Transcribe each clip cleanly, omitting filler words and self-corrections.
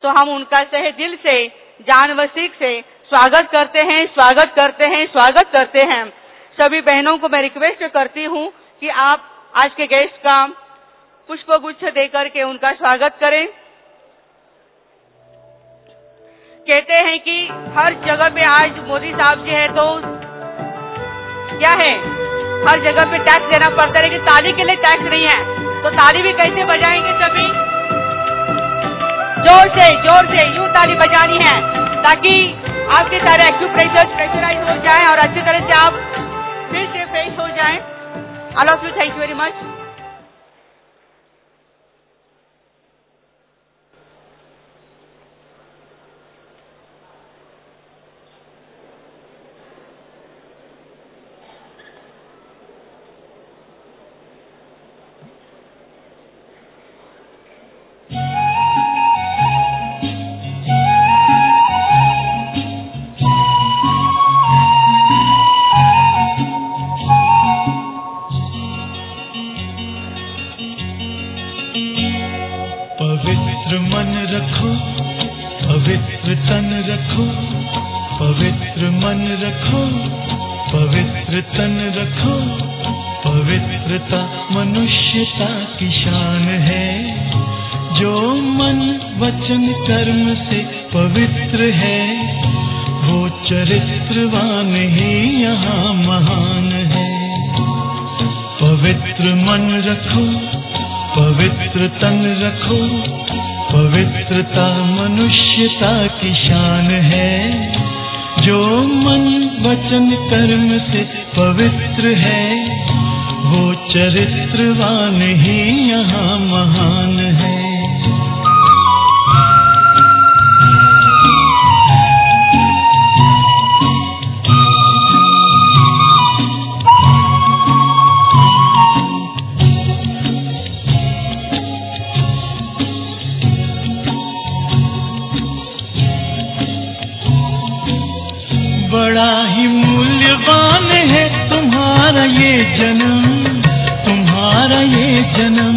तो हम उनका तहे दिल से, जान व सीख से स्वागत करते हैं, स्वागत करते हैं, स्वागत करते हैं। सभी बहनों को मैं रिक्वेस्ट करती हूँ कि आप आज के गेस्ट का पुष्पगुच्छ देकर के उनका स्वागत करें। कहते हैं कि हर जगह पे आज मोदी साहब जी है तो क्या है, हर जगह पे टैक्स देना पड़ता है, लेकिन ताली के लिए टैक्स नहीं है, तो ताली भी कैसे बजाएंगे? सभी जोर से यूं ताली बजानी है ताकि आपके सारे एक्यूप्रेशर प्रेशराइज हो जाएं और अच्छी तरह से आप फिर से फ्रेश हो जाएं। All of you, thank you very much. पवित्र मन रखो, पवित्र तन रखो, पवित्र मन रखो, पवित्र तन रखो। पवित्रता मनुष्यता की शान है। जो मन वचन कर्म से पवित्र है, वो चरित्रवान ही यहाँ महान है। पवित्र मन रखो, पवित्र तन रखो, पवित्रता मनुष्यता की शान है। जो मन वचन कर्म से पवित्र है, वो चरित्रवान ही यहाँ महान है। बड़ा ही मूल्यवान है तुम्हारा ये जन्म, तुम्हारा ये जन्म।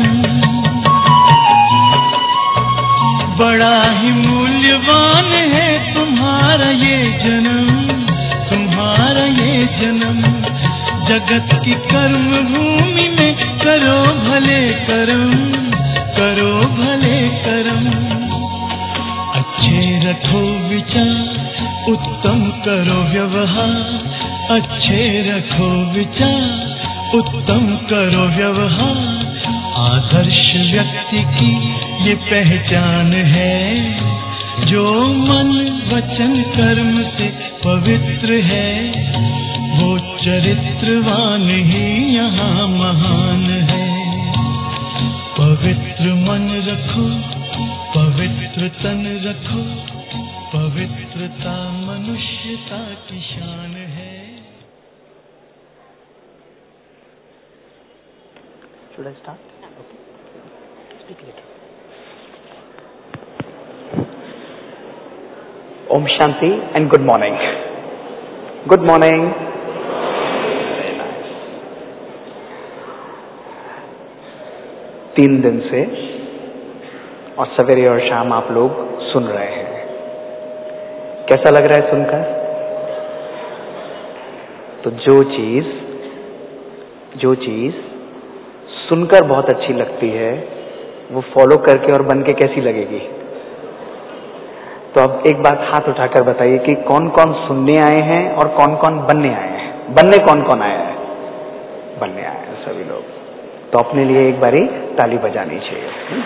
बड़ा ही मूल्यवान है तुम्हारा ये जन्म, तुम्हारा ये जन्म। जगत की कर्म भूमि में करो भले कर्म, करो भले कर्म। अच्छे रखो विचार, उत्तम करो व्यवहार। अच्छे रखो विचार, उत्तम करो व्यवहार। आदर्श व्यक्ति की ये पहचान है। जो मन वचन कर्म से पवित्र है, वो चरित्रवान ही यहाँ महान है। पवित्र मन रखो, पवित्र तन रखो, पवित्रता मनुष्यता की शान है। Should I start? Okay. Speak later. Om Shanti and good morning. Good morning. Very nice. 3 दिन से और सवेरे और शाम आप लोग सुन रहे हैं। कैसा लग रहा है सुनकर? तो जो चीज सुनकर बहुत अच्छी लगती है, वो फॉलो करके और बन के कैसी लगेगी? तो अब एक बात हाथ उठाकर बताइए कि कौन कौन सुनने आए हैं और कौन कौन बनने आए हैं? बनने कौन कौन आया है? बनने आए हैं सभी लोग। तो अपने लिए एक बारी ताली बजानी चाहिए।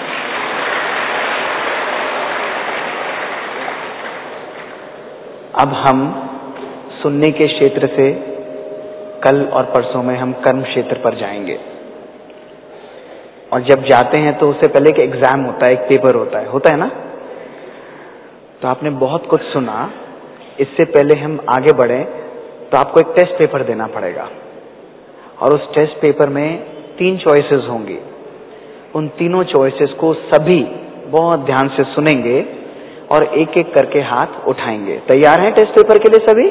अब हम सुनने के क्षेत्र से कल और परसों में हम कर्म क्षेत्र पर जाएंगे। और जब जाते हैं तो उससे पहले एक एग्जाम होता है, एक पेपर होता है ना? तो आपने बहुत कुछ सुना। इससे पहले हम आगे बढ़े तो आपको एक टेस्ट पेपर देना पड़ेगा और उस टेस्ट पेपर में 3 चॉइसेस होंगी। उन तीनों चॉइसेस को सभी बहुत ध्यान से सुनेंगे और एक एक करके हाथ उठाएंगे। तैयार हैं टेस्ट पेपर के लिए सभी?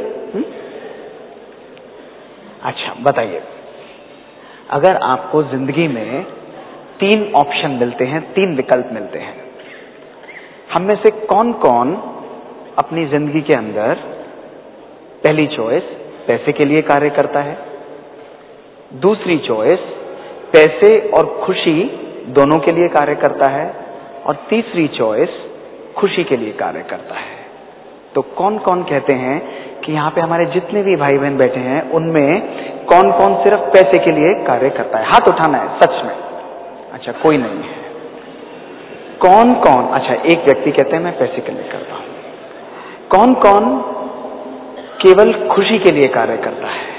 अच्छा बताइए, अगर आपको जिंदगी में 3 ऑप्शन मिलते हैं, 3 विकल्प मिलते हैं, हम में से कौन कौन अपनी जिंदगी के अंदर पहली चॉइस पैसे के लिए कार्य करता है, दूसरी चॉइस पैसे और खुशी दोनों के लिए कार्य करता है, और तीसरी चॉइस खुशी के लिए कार्य करता है? तो कौन कौन कहते हैं कि यहाँ पे हमारे जितने भी भाई बहन बैठे हैं उनमें कौन कौन सिर्फ पैसे के लिए कार्य करता है? हाथ उठाना है सच में। अच्छा, कोई नहीं है। कौन कौन? अच्छा, एक व्यक्ति कहते हैं मैं पैसे के लिए करता हूं। कौन कौन केवल खुशी के लिए कार्य करता है?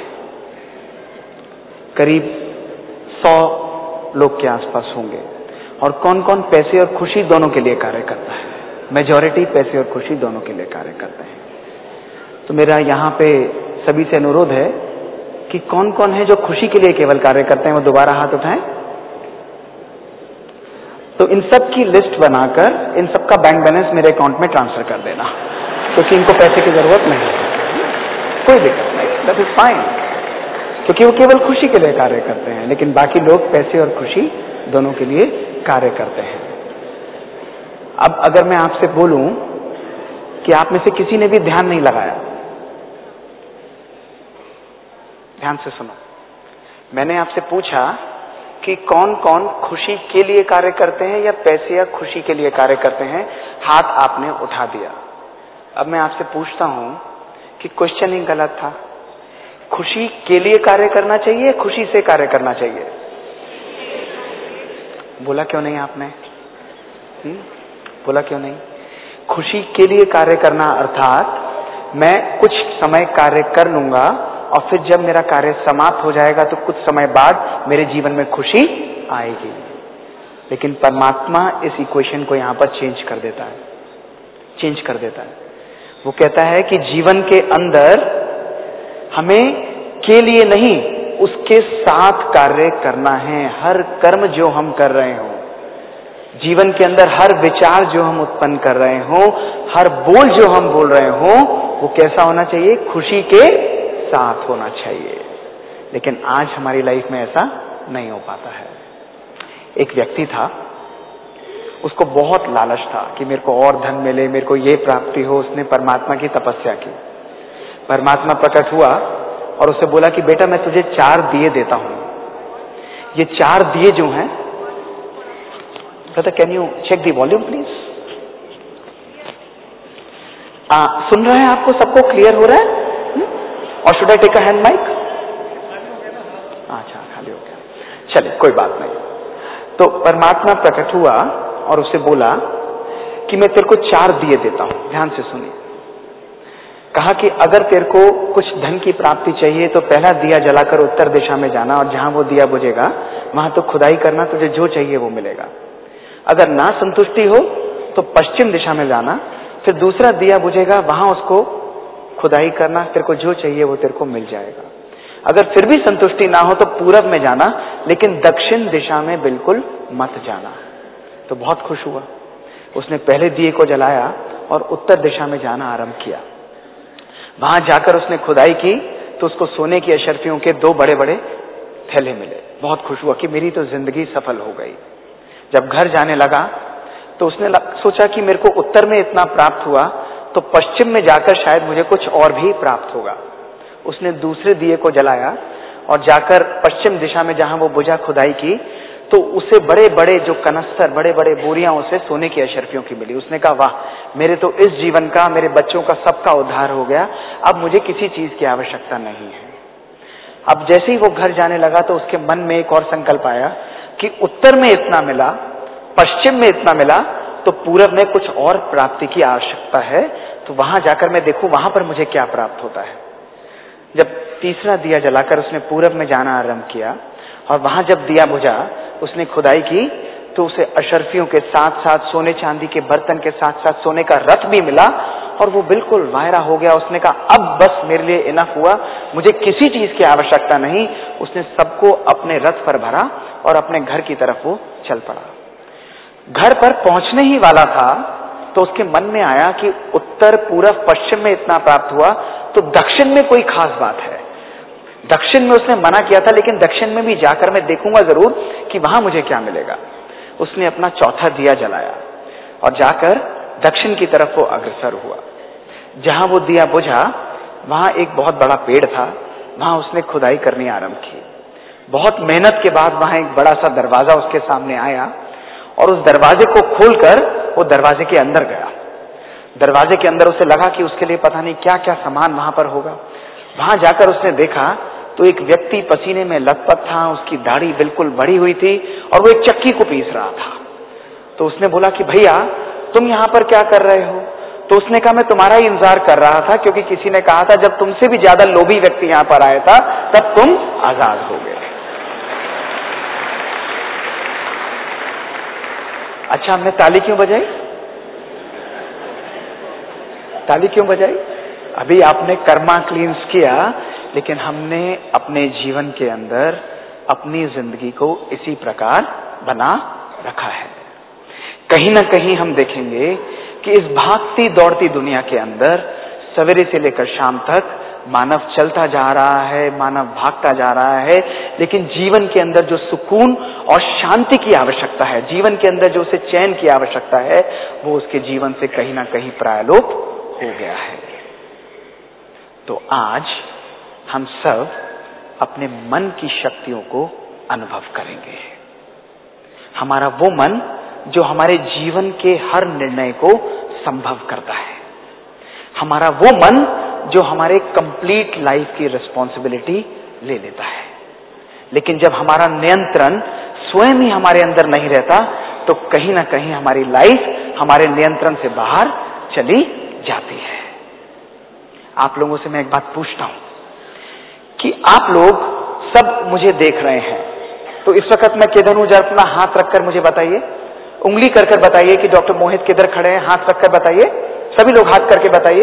करीब 100 लोग के आसपास होंगे। और कौन कौन पैसे और खुशी दोनों के लिए कार्य करता है? मेजॉरिटी पैसे और खुशी दोनों के लिए कार्य करते हैं। तो मेरा यहाँ पे सभी से अनुरोध है कि कौन कौन है जो खुशी के लिए केवल कार्य करते हैं, वो दोबारा हाथ उठाएं। तो इन सब की लिस्ट बनाकर इन सबका बैंक बैलेंस मेरे अकाउंट में ट्रांसफर कर देना, क्योंकि इनको पैसे की जरूरत नहीं है। कोई दिक्कत नहीं, दैट इज फाइन, क्योंकि वो केवल खुशी के लिए कार्य करते हैं, लेकिन बाकी लोग पैसे और खुशी दोनों के लिए कार्य करते हैं। अब अगर मैं आपसे बोलूं कि आप में से किसी ने भी ध्यान नहीं लगाया, ध्यान से सुनो, मैंने आपसे पूछा कि कौन कौन खुशी के लिए कार्य करते हैं या पैसे या खुशी के लिए कार्य करते हैं, हाथ आपने उठा दिया। अब मैं आपसे पूछता हूं कि क्वेश्चन ही गलत था। खुशी के लिए कार्य करना चाहिए, खुशी से कार्य करना चाहिए? बोला क्यों नहीं आपने? बोला क्यों नहीं? खुशी के लिए कार्य करना अर्थात मैं कुछ समय कार्य कर लूंगा और फिर जब मेरा कार्य समाप्त हो जाएगा तो कुछ समय बाद मेरे जीवन में खुशी आएगी। लेकिन परमात्मा इस इक्वेशन को यहां पर चेंज कर देता है। वो कहता है कि जीवन के अंदर हमें के लिए नहीं, उसके साथ कार्य करना है। हर कर्म जो हम कर रहे हो, जीवन के अंदर हर विचार जो हम उत्पन्न कर रहे हो, हर बोल जो हम बोल रहे हो, वो कैसा होना चाहिए? खुशी के साथ होना चाहिए। लेकिन आज हमारी लाइफ में ऐसा नहीं हो पाता है। एक व्यक्ति था, उसको बहुत लालच था कि मेरे को और धन मिले, मेरे को ये प्राप्ति हो। उसने परमात्मा की तपस्या की। परमात्मा प्रकट हुआ और उससे बोला कि बेटा मैं तुझे 4 दिए देता हूं। ये 4 दिए जो हैं, कहता can you check the volume please? सुन रहे हैं? आपको सबको क्लियर हो रहा है? और should I take a hand mic? अच्छा, खाली हो गया, चलिए कोई बात नहीं। तो परमात्मा प्रकट हुआ और उससे बोला कि मैं तेरे को 4 दिए देता हूं। ध्यान से सुनिए। कहा कि अगर तेरे को कुछ धन की प्राप्ति चाहिए तो पहला दिया जलाकर उत्तर दिशा में जाना, और जहां वो दिया बुझेगा वहां तो खुदाई करना, तुझे जो चाहिए वो मिलेगा। अगर ना संतुष्टि हो तो पश्चिम दिशा में जाना, फिर दूसरा दिया बुझेगा, वहां उसको खुदाई करना, तेरे को जो चाहिए वो तेरे को मिल जाएगा। अगर फिर भी संतुष्टि ना हो तो पूरब में जाना, लेकिन दक्षिण दिशा में बिल्कुल मत जाना। तो बहुत खुश हुआ। उसने पहले दिए को जलाया और उत्तर दिशा में जाना आरंभ किया। वहां जाकर उसने खुदाई की तो उसको सोने की अशर्फियों के 2 बड़े बड़े थैले मिले। बहुत खुश हुआ कि मेरी तो जिंदगी सफल हो गई। जब घर जाने लगा तो उसने सोचा कि मेरे को उत्तर में इतना प्राप्त हुआ तो पश्चिम में जाकर शायद मुझे कुछ और भी प्राप्त होगा। उसने दूसरे दिए को जलाया और जाकर पश्चिम दिशा में जहां वो बुझा खुदाई की तो उसे बड़े बड़े जो कनस्तर, बड़े बड़े बोरियां उसे सोने की अशर्फियों की मिली। उसने कहा वाह, मेरे तो इस जीवन का, मेरे बच्चों का सबका उद्धार हो गया, अब मुझे किसी चीज की आवश्यकता नहीं है। अब जैसे ही वो घर जाने लगा तो उसके मन में एक और संकल्प आया कि उत्तर में इतना मिला, पश्चिम में इतना मिला, तो पूरब में कुछ और प्राप्ति की आवश्यकता है, तो वहां जाकर मैं देखूं वहां पर मुझे क्या प्राप्त होता है। जब तीसरा दिया जलाकर उसने पूरब में जाना आरंभ किया और वहां जब दिया बुझा, उसने खुदाई की तो उसे अशर्फियों के साथ साथ सोने चांदी के बर्तन के साथ साथ सोने का रथ भी मिला और वो बिल्कुल वायरा हो गया। उसने कहा अब बस मेरे लिए इनफ हुआ, मुझे किसी चीज की आवश्यकता नहीं। उसने सबको अपने रथ पर भरा और अपने घर की तरफ वो चल पड़ा। घर पर पहुंचने ही वाला था तो उसके मन में आया कि उत्तर, पूरब, पश्चिम में इतना प्राप्त हुआ तो दक्षिण में कोई खास बात है। दक्षिण में उसने मना किया था, लेकिन दक्षिण में भी जाकर मैं देखूंगा जरूर कि वहां मुझे क्या मिलेगा। उसने अपना चौथा दिया जलाया और जाकर दक्षिण की तरफ वो अग्रसर हुआ। जहां वो दिया बुझा वहां एक बहुत बड़ा पेड़ था, वहां उसने खुदाई करनी आरंभ की। बहुत मेहनत के बाद वहां एक बड़ा सा दरवाजा उसके सामने आया और उस दरवाजे को खोलकर वो दरवाजे के अंदर गया। दरवाजे के अंदर उसे लगा कि उसके लिए पता नहीं क्या क्या सामान वहां पर होगा। वहां जाकर उसने देखा तो एक व्यक्ति पसीने में लथपथ था, उसकी दाढ़ी बिल्कुल बढ़ी हुई थी और वो एक चक्की को पीस रहा था। तो उसने बोला कि भैया तुम यहाँ पर क्या कर रहे हो? तो उसने कहा मैं तुम्हारा ही इंतजार कर रहा था, क्योंकि किसी ने कहा था जब तुमसे भी ज्यादा लोभी व्यक्ति यहाँ पर आया था तब तुम आजाद हो गए। अच्छा, हमने ताली क्यों बजाई? ताली क्यों बजाई? अभी आपने कर्मा क्लींस किया, लेकिन हमने अपने जीवन के अंदर अपनी जिंदगी को इसी प्रकार बना रखा है। कहीं ना कहीं हम देखेंगे कि इस भागती दौड़ती दुनिया के अंदर सवेरे से लेकर शाम तक मानव चलता जा रहा है, मानव भागता जा रहा है, लेकिन जीवन के अंदर जो सुकून और शांति की आवश्यकता है, जीवन के अंदर जो उसे चैन की आवश्यकता है, वो उसके जीवन से कहीं ना कहीं प्रायलोप हो गया है। तो आज हम सब अपने मन की शक्तियों को अनुभव करेंगे। हमारा वो मन जो हमारे जीवन के हर निर्णय को संभव करता है, हमारा वो मन जो हमारे कंप्लीट लाइफ की रिस्पॉन्सिबिलिटी ले लेता है। लेकिन जब हमारा नियंत्रण स्वयं ही हमारे अंदर नहीं रहता तो कहीं ना कहीं हमारी लाइफ हमारे नियंत्रण से बाहर चली जाती है। आप लोगों से मैं एक बात पूछता हूं कि आप लोग सब मुझे देख रहे हैं, तो इस वक्त मैं किधर हूं? जरा अपना हाथ रखकर मुझे बताइए, उंगली कर बताइए कि डॉक्टर मोहित किधर खड़े हैं। हाथ रखकर बताइए, सभी लोग हाथ करके बताइए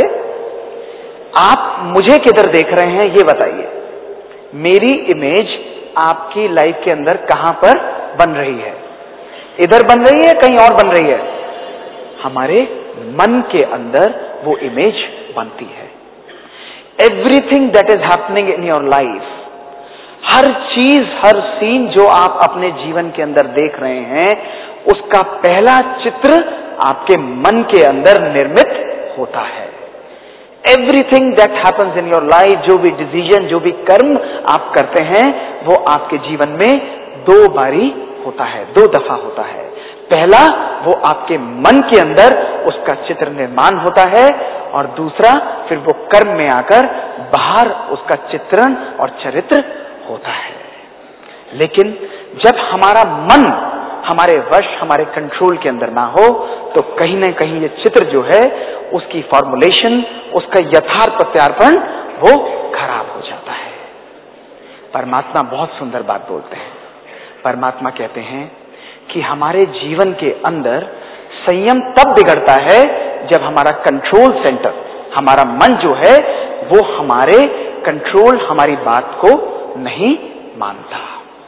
आप मुझे किधर देख रहे हैं, ये बताइए। मेरी इमेज आपकी लाइफ के अंदर कहां पर बन रही है? इधर बन रही है, कहीं और बन रही है? हमारे मन के अंदर वो इमेज बनती है। Everything that is happening in your life, हर चीज, हर सीन जो आप अपने जीवन के अंदर देख रहे हैं, उसका पहला चित्र आपके मन के अंदर निर्मित होता है। Everything that happens in your life, जो भी डिसीजन, जो भी कर्म आप करते हैं, वो आपके जीवन में दो बारी होता है, दो दफा होता है। पहला, वो आपके मन के अंदर उसका चित्र निर्माण होता है, और दूसरा फिर वो कर्म में आकर बाहर उसका चित्रण और चरित्र होता है। लेकिन जब हमारा मन हमारे वश, हमारे कंट्रोल के अंदर ना हो, तो कहीं ना कहीं ये चित्र जो है, उसकी फॉर्मुलेशन, उसका यथार्थ प्रत्यार्पण वो खराब हो जाता है। परमात्मा बहुत सुंदर बात बोलते हैं। परमात्मा कहते हैं कि हमारे जीवन के अंदर संयम तब बिगड़ता है जब हमारा कंट्रोल सेंटर, हमारा मन जो है, वो हमारे कंट्रोल, हमारी बात को नहीं मानता।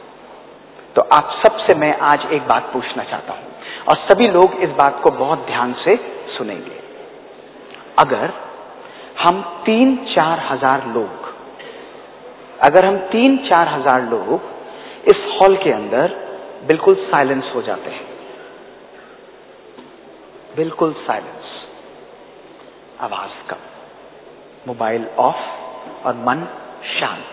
तो आप सबसे मैं आज एक बात पूछना चाहता हूं, और सभी लोग इस बात को बहुत ध्यान से सुनेंगे। अगर हम 3-4 हजार लोग, अगर हम 3-4 हजार लोग इस हॉल के अंदर बिल्कुल साइलेंस हो जाते हैं, बिल्कुल साइलेंस, आवाज कम, मोबाइल ऑफ और मन शांत,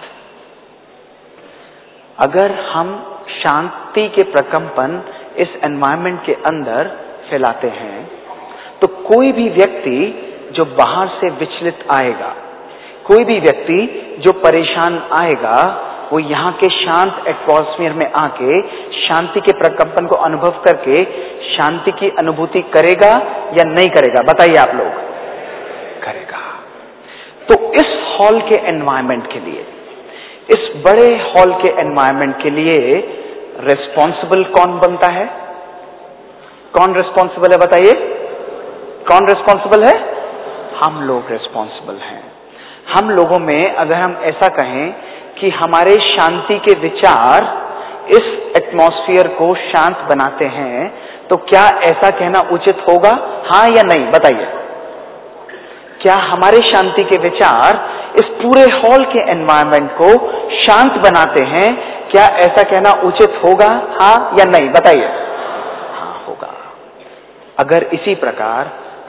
अगर हम शांति के प्रकंपन इस एनवायरनमेंट के अंदर फैलाते हैं, तो कोई भी व्यक्ति जो बाहर से विचलित आएगा, कोई भी व्यक्ति जो परेशान आएगा, वो यहाँ के शांत एटमॉस्फेयर में आके शांति के प्रकंपन को अनुभव करके शांति की अनुभूति करेगा या नहीं करेगा? बताइए आप लोग। करेगा। तो इस हॉल के एनवायरनमेंट के लिए, इस बड़े हॉल के एनवायरनमेंट के लिए रिस्पॉन्सिबल कौन बनता है? कौन रिस्पॉन्सिबल है? बताइए, कौन रिस्पॉन्सिबल है? हम लोग रिस्पॉन्सिबल हैं। हम लोगों में अगर हम ऐसा कहें कि हमारे शांति के विचार इस एटमॉस्फेयर को शांत बनाते हैं, तो क्या ऐसा कहना उचित होगा? हाँ या नहीं? बताइए। क्या हमारे शांति के विचार इस पूरे हॉल के एनवायरनमेंट को शांत बनाते हैं? क्या ऐसा कहना उचित होगा? हाँ या नहीं? बताइए। हाँ, होगा। अगर इसी प्रकार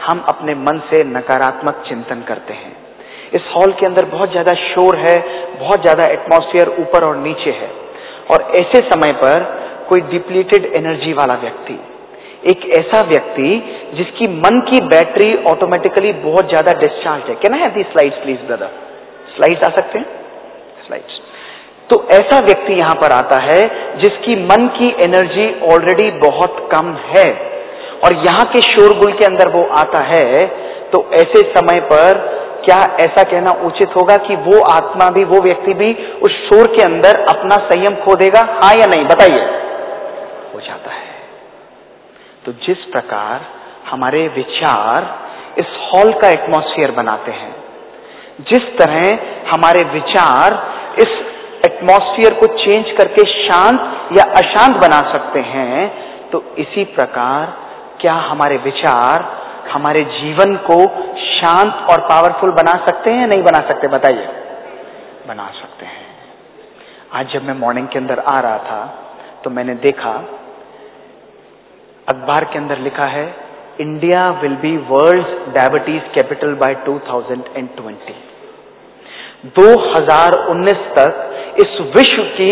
हम अपने मन से नकारात्मक चिंतन करते हैं। इस हॉल के अंदर बहुत ज्यादा शोर है, बहुत ज्यादा एटमॉस्फेयर ऊपर और नीचे है, और ऐसे समय पर कोई डिप्लीटेड एनर्जी वाला व्यक्ति, एक ऐसा व्यक्ति जिसकी मन की बैटरी ऑटोमेटिकली बहुत ज्यादा डिस्चार्ज है। Can I have the slides please brother? Slides आ सकते हैं? स्लाइड्स। तो ऐसा व्यक्ति यहां पर आता है जिसकी मन की एनर्जी ऑलरेडी बहुत कम है, और यहां के शोरगुल के अंदर वो आता है, तो ऐसे समय पर क्या ऐसा कहना उचित होगा कि वो आत्मा भी, वो व्यक्ति भी उस शोर के अंदर अपना संयम खो देगा? हाँ या नहीं बताइए? हो जाता है। तो जिस प्रकार हमारे विचार इस हॉल का एटमॉस्फेयर बनाते हैं, जिस तरह हमारे विचार इस एटमॉस्फेयर को चेंज करके शांत या अशांत बना सकते हैं, तो इसी प्रकार क्या हमारे विचार हमारे जीवन को शांत और पावरफुल बना सकते हैं? नहीं बना सकते? बताइए। बना सकते हैं। आज जब मैं मॉर्निंग के अंदर आ रहा था तो मैंने देखा अखबार के अंदर लिखा है, India will be world's diabetes capital by 2020। 2019 तक इस विश्व की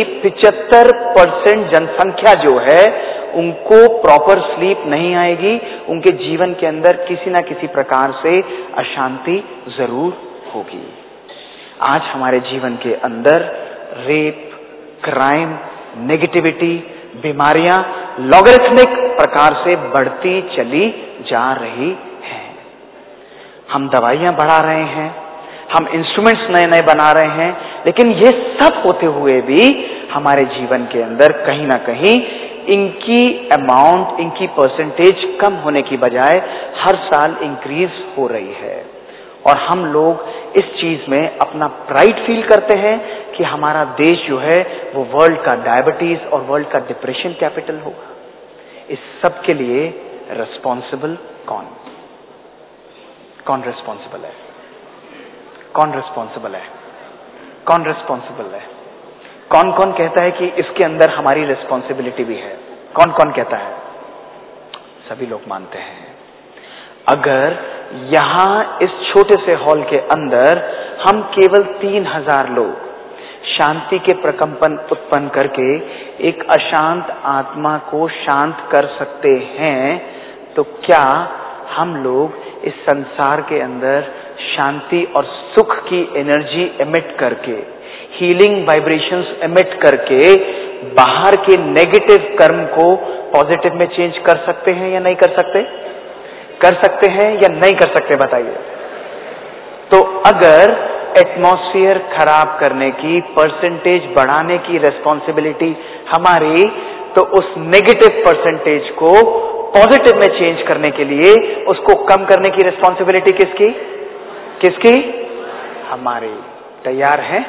75% जनसंख्या जो है उनको प्रॉपर स्लीप नहीं आएगी, उनके जीवन के अंदर किसी ना किसी प्रकार से अशांति जरूर होगी। आज हमारे जीवन के अंदर रेप, क्राइम, नेगेटिविटी, बीमारियां लॉगरिथमिक प्रकार से बढ़ती चली जा रही हैं। हम दवाइयां बढ़ा रहे हैं, हम इंस्ट्रूमेंट्स नए नए बना रहे हैं, लेकिन ये सब होते हुए भी हमारे जीवन के अंदर कहीं ना कहीं इनकी अमाउंट, इनकी परसेंटेज कम होने की बजाय हर साल इंक्रीज हो रही है। और हम लोग इस चीज में अपना प्राइड फील करते हैं कि हमारा देश जो है वो वर्ल्ड का डायबिटीज और वर्ल्ड का डिप्रेशन कैपिटल होगा। इस सब के लिए रिस्पॉन्सिबल कौन? कौन रिस्पॉन्सिबल है? कौन रिस्पॉन्सिबल है? कौन रिस्पॉन्सिबल है? कौन कौन कहता है कि इसके अंदर हमारी रिस्पॉन्सिबिलिटी भी है? कौन कौन कहता है? सभी लोग मानते हैं। अगर यहां इस छोटे से हॉल के अंदर हम केवल 3000 लोग शांति के प्रकंपन उत्पन्न करके एक अशांत आत्मा को शांत कर सकते हैं, तो क्या हम लोग इस संसार के अंदर शांति और सुख की एनर्जी एमिट करके, हीलिंग वाइब्रेशंस एमिट करके बाहर के नेगेटिव कर्म को पॉजिटिव में चेंज कर सकते हैं या नहीं कर सकते? कर सकते हैं या नहीं कर सकते? बताइए। तो अगर एटमॉस्फेयर खराब करने की, परसेंटेज बढ़ाने की रिस्पॉन्सिबिलिटी हमारी, तो उस नेगेटिव परसेंटेज को पॉजिटिव में चेंज करने के लिए, उसको कम करने की रिस्पॉन्सिबिलिटी किसकी? किसकी? हमारी। तैयार हैं?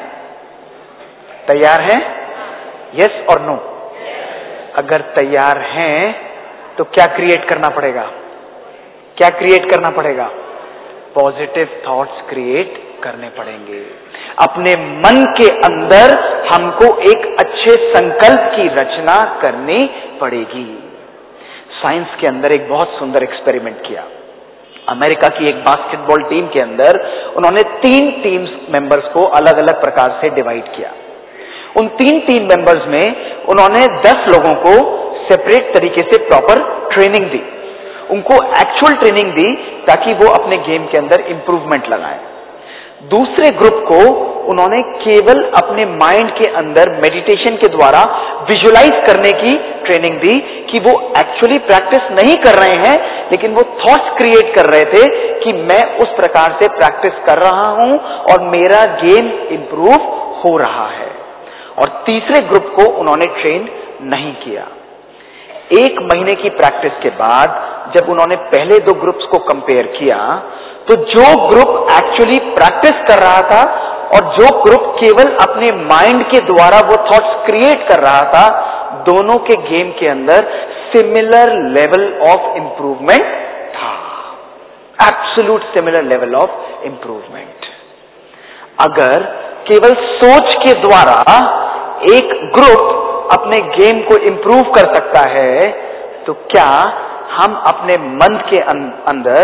तैयार हैं? यस और नो? अगर तैयार हैं तो क्या क्रिएट करना पड़ेगा? क्या क्रिएट करना पड़ेगा? पॉजिटिव थॉट्स क्रिएट करने पड़ेंगे। अपने मन के अंदर हमको एक अच्छे संकल्प की रचना करनी पड़ेगी। साइंस के अंदर एक बहुत सुंदर एक्सपेरिमेंट किया। अमेरिका की एक बास्केटबॉल टीम के अंदर उन्होंने 3 टीम्स मेंबर्स को अलग अलग प्रकार से डिवाइड किया। उन 3 टीम मेंबर्स में उन्होंने 10 लोगों को सेपरेट तरीके से प्रॉपर ट्रेनिंग दी, उनको एक्चुअल ट्रेनिंग दी ताकि वो अपने गेम के अंदर इंप्रूवमेंट लगाएं। दूसरे ग्रुप को उन्होंने केवल अपने माइंड के अंदर मेडिटेशन के द्वारा विजुलाइज करने की ट्रेनिंग दी कि वो एक्चुअली प्रैक्टिस नहीं कर रहे हैं, लेकिन वो थॉट्स क्रिएट कर रहे थे कि मैं उस प्रकार से प्रैक्टिस कर रहा हूं और मेरा गेम इंप्रूव हो रहा है। और तीसरे ग्रुप को उन्होंने ट्रेन नहीं किया। 1 महीने की प्रैक्टिस के बाद जब उन्होंने पहले 2 ग्रुप्स को कंपेयर किया, तो जो ग्रुप एक्चुअली प्रैक्टिस कर रहा था और जो ग्रुप केवल अपने माइंड के द्वारा वो थॉट्स क्रिएट कर रहा था, दोनों के गेम के अंदर सिमिलर लेवल ऑफ इंप्रूवमेंट था। Absolute similar level of improvement. अगर केवल सोच के द्वारा एक ग्रुप अपने गेम को इंप्रूव कर सकता है, तो क्या हम अपने मन के अंदर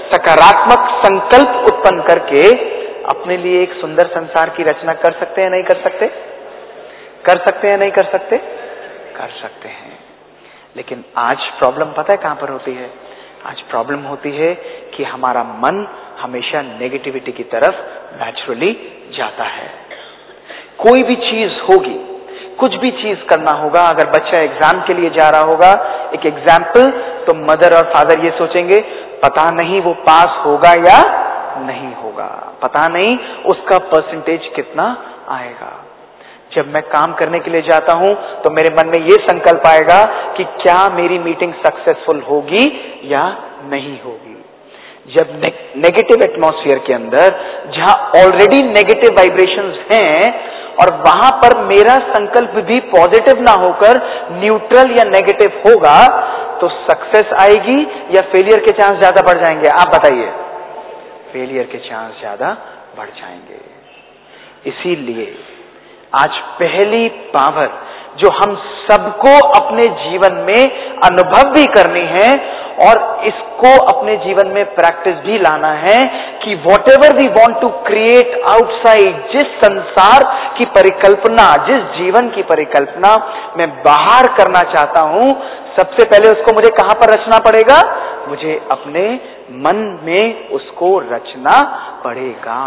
सकारात्मक संकल्प उत्पन्न करके अपने लिए एक सुंदर संसार की रचना कर सकते हैं नहीं कर सकते? कर सकते हैं नहीं कर सकते? कर सकते हैं। लेकिन आज प्रॉब्लम पता है कहां पर होती है? आज प्रॉब्लम होती है कि हमारा मन हमेशा नेगेटिविटी की तरफ नेचुरली जाता है। कोई भी चीज होगी, कुछ भी चीज करना होगा, अगर बच्चा एग्जाम के लिए जा रहा होगा, एक एग्जाम्पल, तो मदर और फादर ये सोचेंगे पता नहीं वो पास होगा या नहीं होगा, पता नहीं उसका परसेंटेज कितना आएगा। जब मैं काम करने के लिए जाता हूं तो मेरे मन में ये संकल्प आएगा कि क्या मेरी मीटिंग सक्सेसफुल होगी या नहीं होगी। जब नेगेटिव एटमॉस्फेयर के अंदर, जहां ऑलरेडी नेगेटिव वाइब्रेशंस हैं और वहां पर मेरा संकल्प भी पॉजिटिव ना होकर न्यूट्रल या नेगेटिव होगा, तो सक्सेस आएगी या फेलियर के चांस ज्यादा बढ़ जाएंगे? आप बताइए। फेलियर के चांस ज्यादा बढ़ जाएंगे। इसीलिए आज पहली पावर जो हम सबको अपने जीवन में अनुभव भी करनी है और इसको अपने जीवन में प्रैक्टिस भी लाना है कि whatever we want to create outside, जिस संसार की परिकल्पना, जिस जीवन की परिकल्पना मैं बाहर करना चाहता हूं, सबसे पहले उसको मुझे कहां पर रचना पड़ेगा? मुझे अपने मन में उसको रचना पड़ेगा।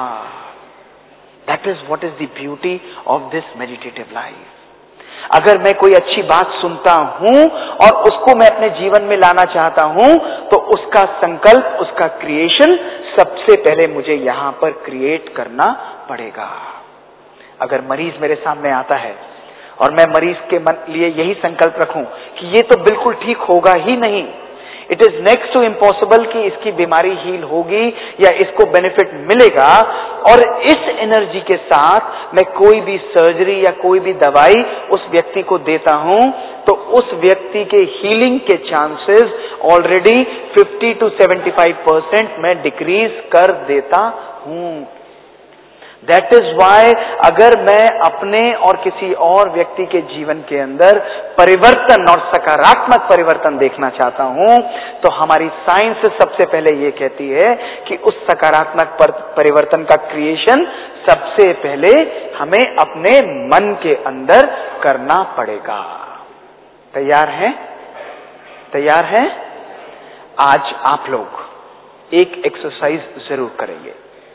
That is what is the beauty of this meditative life. अगर मैं कोई अच्छी बात सुनता हूं और उसको मैं अपने जीवन में लाना चाहता हूं, तो उसका संकल्प, उसका क्रिएशन सबसे पहले मुझे यहां पर क्रिएट करना पड़ेगा। अगर मरीज मेरे सामने आता है और मैं मरीज के लिए यही संकल्प रखूं कि ये तो बिल्कुल ठीक होगा ही नहीं, it is next to impossible कि इसकी बीमारी हील होगी या इसको बेनिफिट मिलेगा, और इस एनर्जी के साथ मैं कोई भी सर्जरी या कोई भी दवाई उस व्यक्ति को देता हूं, तो उस व्यक्ति के हीलिंग के चांसेस ऑलरेडी 50 to 75% मैं डिक्रीज कर देता हूं। दैट इज वाई अगर मैं अपने और किसी और व्यक्ति के जीवन के अंदर परिवर्तन और सकारात्मक परिवर्तन देखना चाहता हूं, तो हमारी साइंस सबसे पहले ये कहती है कि उस सकारात्मक परिवर्तन का क्रिएशन सबसे पहले हमें अपने मन के अंदर करना पड़ेगा। तैयार हैं? तैयार हैं? आज आप लोग एक एक्सरसाइज जरूर करेंगे।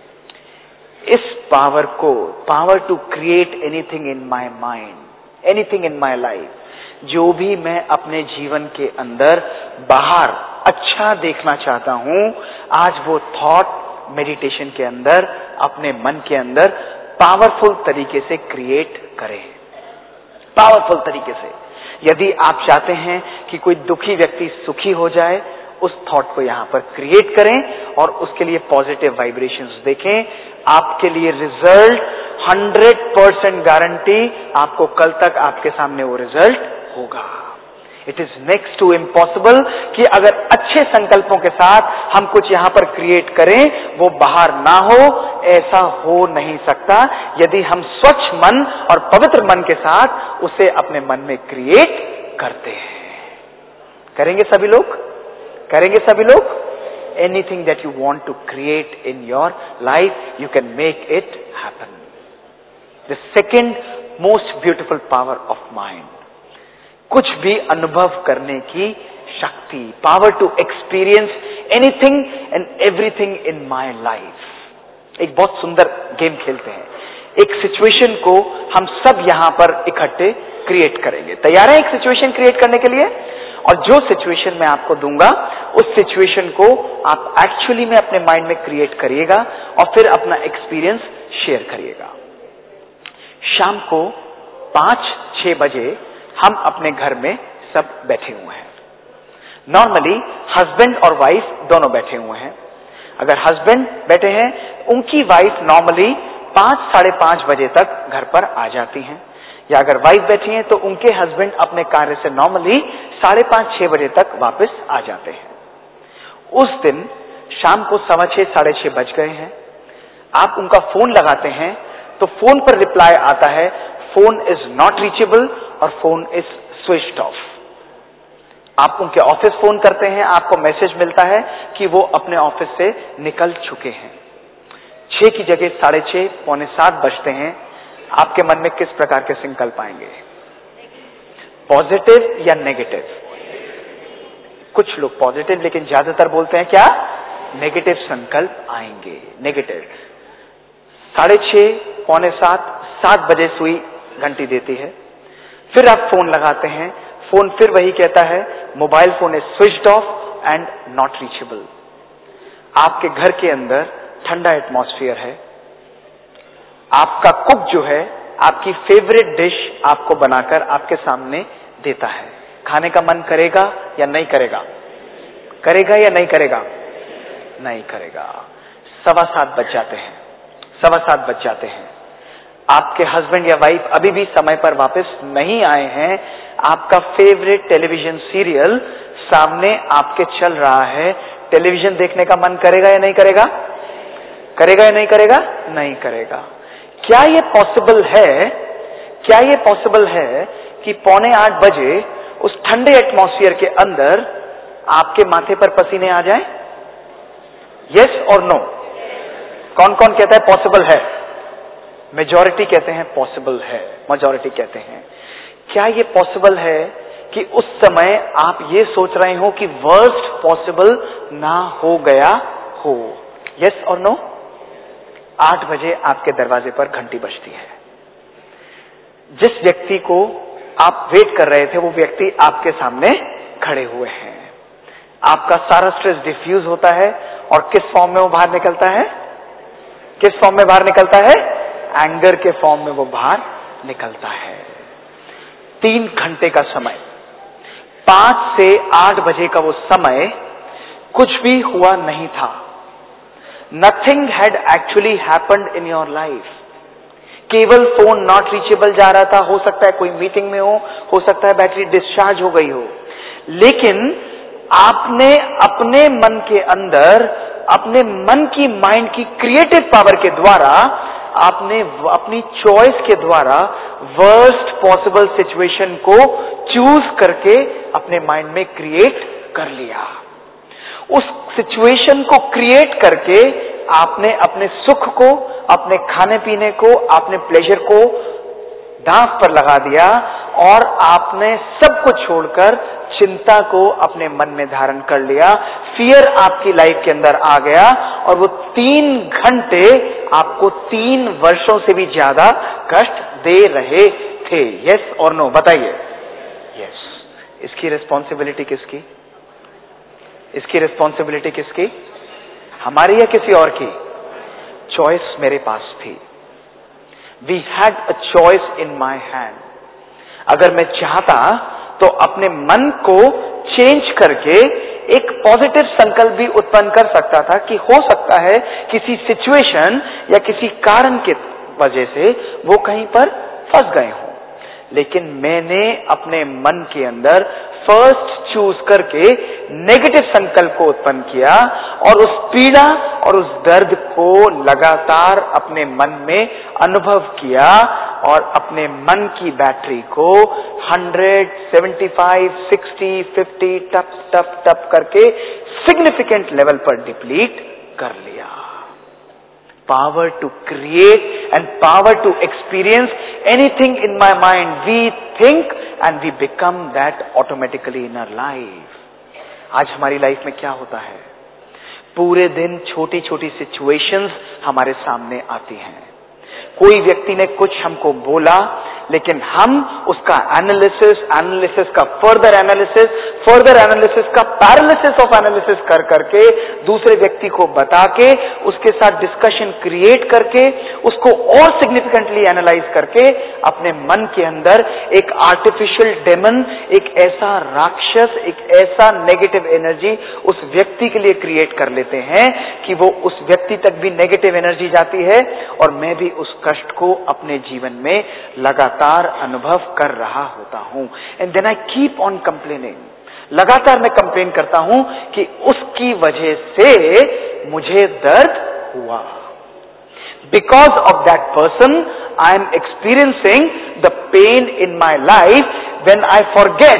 इस पावर को, power to create anything in my mind, anything in my life, जो भी मैं अपने जीवन के अंदर बाहर अच्छा देखना चाहता हूं, आज वो थॉट मेडिटेशन के अंदर अपने मन के अंदर पावरफुल तरीके से क्रिएट करें। पावरफुल तरीके से। यदि आप चाहते हैं कि कोई दुखी व्यक्ति सुखी हो जाए, उस थॉट को यहां पर क्रिएट करें और उसके लिए पॉजिटिव वाइब्रेशंस देखें। आपके लिए रिजल्ट 100% गारंटी, आपको कल तक आपके सामने वो रिजल्ट होगा। It is next to impossible कि अगर अच्छे संकल्पों के साथ हम कुछ यहां पर क्रिएट करें, वो बाहर ना हो, ऐसा हो नहीं सकता यदि हम स्वच्छ मन और पवित्र मन के साथ उसे अपने मन में क्रिएट करते हैं। करेंगे सभी लोग? करेंगे सभी लोग? Anything that you want to create in your life, you can make it happen. The second most beautiful power of mind, कुछ भी अनुभव करने की शक्ति, power to experience anything and everything in my life। एक बहुत सुंदर गेम खेलते हैं। एक सिचुएशन को हम सब यहां पर इकट्ठे क्रिएट करेंगे। तैयार हैं एक सिचुएशन क्रिएट करने के लिए? और जो सिचुएशन मैं आपको दूंगा, उस सिचुएशन को आप एक्चुअली में अपने माइंड में क्रिएट करिएगा और फिर अपना एक्सपीरियंस शेयर करिएगा। शाम को 5-6 बजे हम अपने घर में सब बैठे हुए हैं। नॉर्मली हस्बैंड और वाइफ दोनों बैठे हुए हैं। अगर हस्बैंड बैठे हैं, उनकी वाइफ नॉर्मली 5-5:30 बजे तक घर पर आ जाती हैं, या अगर वाइफ बैठी हैं तो उनके हस्बैंड अपने कार्य से नॉर्मली 5:30-6 बजे तक वापस आ जाते हैं। उस दिन शाम को 6:15-6:30 बज गए हैं। आप उनका फोन लगाते हैं तो फोन पर रिप्लाई आता है, फोन इज नॉट रीचेबल और फोन इज स्विच्ड ऑफ। आप उनके ऑफिस फोन करते हैं, आपको मैसेज मिलता है कि वो अपने ऑफिस से निकल चुके हैं। 6 की जगह 6:30, 6:45 बजते हैं। आपके मन में किस प्रकार के संकल्प आएंगे? पॉजिटिव या नेगेटिव? कुछ लोग पॉजिटिव, लेकिन ज्यादातर बोलते हैं क्या? नेगेटिव संकल्प आएंगे। नेगेटिव। 6:30, 6:45, 7 बजे सुई घंटी देती है। फिर आप फोन लगाते हैं, फोन फिर वही कहता है mobile phone is switched off and not reachable. आपके घर के अंदर ठंडा एटमॉस्फेयर है। आपका कुक जो है आपकी फेवरेट डिश आपको बनाकर आपके सामने देता है। खाने का मन करेगा या नहीं करेगा? करेगा या नहीं करेगा? नहीं करेगा। 7:15 बज जाते हैं। 7:15 बज जाते हैं। आपके हस्बैंड या वाइफ अभी भी समय पर वापस नहीं आए हैं। आपका फेवरेट टेलीविजन सीरियल सामने आपके चल रहा है। टेलीविजन देखने का मन करेगा या नहीं करेगा? करेगा या नहीं करेगा? नहीं करेगा। क्या ये पॉसिबल है? क्या ये पॉसिबल है कि 7:45 बजे उस ठंडे एटमॉस्फेयर के अंदर आपके माथे पर पसीने आ जाए? यस और नो? कौन कौन कहता है पॉसिबल है? मेजॉरिटी कहते हैं पॉसिबल है। मेजॉरिटी कहते हैं। क्या ये पॉसिबल है कि उस समय आप ये सोच रहे हो कि वर्स्ट पॉसिबल ना हो गया हो? यस और नो? 8 बजे आपके दरवाजे पर घंटी बजती है। जिस व्यक्ति को आप वेट कर रहे थे वो व्यक्ति आपके सामने खड़े हुए हैं। आपका सारा स्ट्रेस डिफ्यूज होता है और किस फॉर्म में वो बाहर निकलता है? किस फॉर्म में बाहर निकलता है? एंगर के फॉर्म में वो बाहर निकलता है। 3 घंटे का समय, 5 से 8 बजे का वो समय कुछ भी हुआ नहीं था। Nothing had actually happened in your life. केवल फोन नॉट रीचेबल जा रहा था। हो सकता है कोई मीटिंग में हो सकता है बैटरी डिस्चार्ज हो गई हो, लेकिन आपने अपने मन के अंदर, अपने मन की, माइंड की क्रिएटिव पावर के द्वारा, आपने अपनी चॉइस के द्वारा वर्स्ट पॉसिबल सिचुएशन को चूज करके अपने माइंड में क्रिएट कर लिया। उस सिचुएशन को क्रिएट करके आपने अपने सुख को, अपने खाने पीने को, अपने प्लेजर को दांव पर लगा दिया और आपने सब कुछ छोड़कर चिंता को अपने मन में धारण कर लिया। फियर आपकी लाइफ के अंदर आ गया और वो 3 घंटे आपको 3 वर्षों से भी ज्यादा कष्ट दे रहे थे। यस और नो? बताइए। यस। इसकी रिस्पॉन्सिबिलिटी किसकी? इसकी रिस्पॉन्सिबिलिटी किसकी? हमारी या किसी और की? चॉइस मेरे पास थी। We had a choice in my hand. अगर मैं चाहता तो अपने मन को चेंज करके एक पॉजिटिव संकल्प भी उत्पन्न कर सकता था कि हो सकता है किसी सिचुएशन या किसी कारण के वजह से वो कहीं पर फंस गए हों, लेकिन मैंने अपने मन के अंदर फर्स्ट चूज करके नेगेटिव संकल्प को उत्पन्न किया और उस पीड़ा और उस दर्द को लगातार अपने मन में अनुभव किया और अपने मन की बैटरी को 100, 75, 60, 50 टप टप टप करके सिग्निफिकेंट लेवल पर डिप्लीट कर लिया। Power to create and power to experience anything in my mind. We think and we become that automatically in our life. आज हमारी लाइफ में क्या होता है? पूरे दिन छोटी छोटी सिचुएशंस हमारे सामने आती हैं। कोई व्यक्ति ने कुछ हमको बोला, लेकिन हम उसका एनालिसिस का फर्दर एनालिसिस का पैरालिसिस ऑफ एनालिसिस कर करके दूसरे व्यक्ति को बता के उसके साथ डिस्कशन क्रिएट करके उसको और सिग्निफिकेंटली एनालाइज करके अपने मन के अंदर एक आर्टिफिशियल डेमन, एक ऐसा राक्षस, एक ऐसा नेगेटिव एनर्जी उस व्यक्ति के लिए क्रिएट कर लेते हैं कि वो उस व्यक्ति तक भी नेगेटिव एनर्जी जाती है और मैं भी उस कष्ट को अपने जीवन में लगातार अनुभव कर रहा होता हूं। And then I keep on complaining. लगातार मैं कंप्लेन करता हूं कि उसकी वजह से मुझे दर्द हुआ। Because of that person I am experiencing the pain in my life. When I forget, जब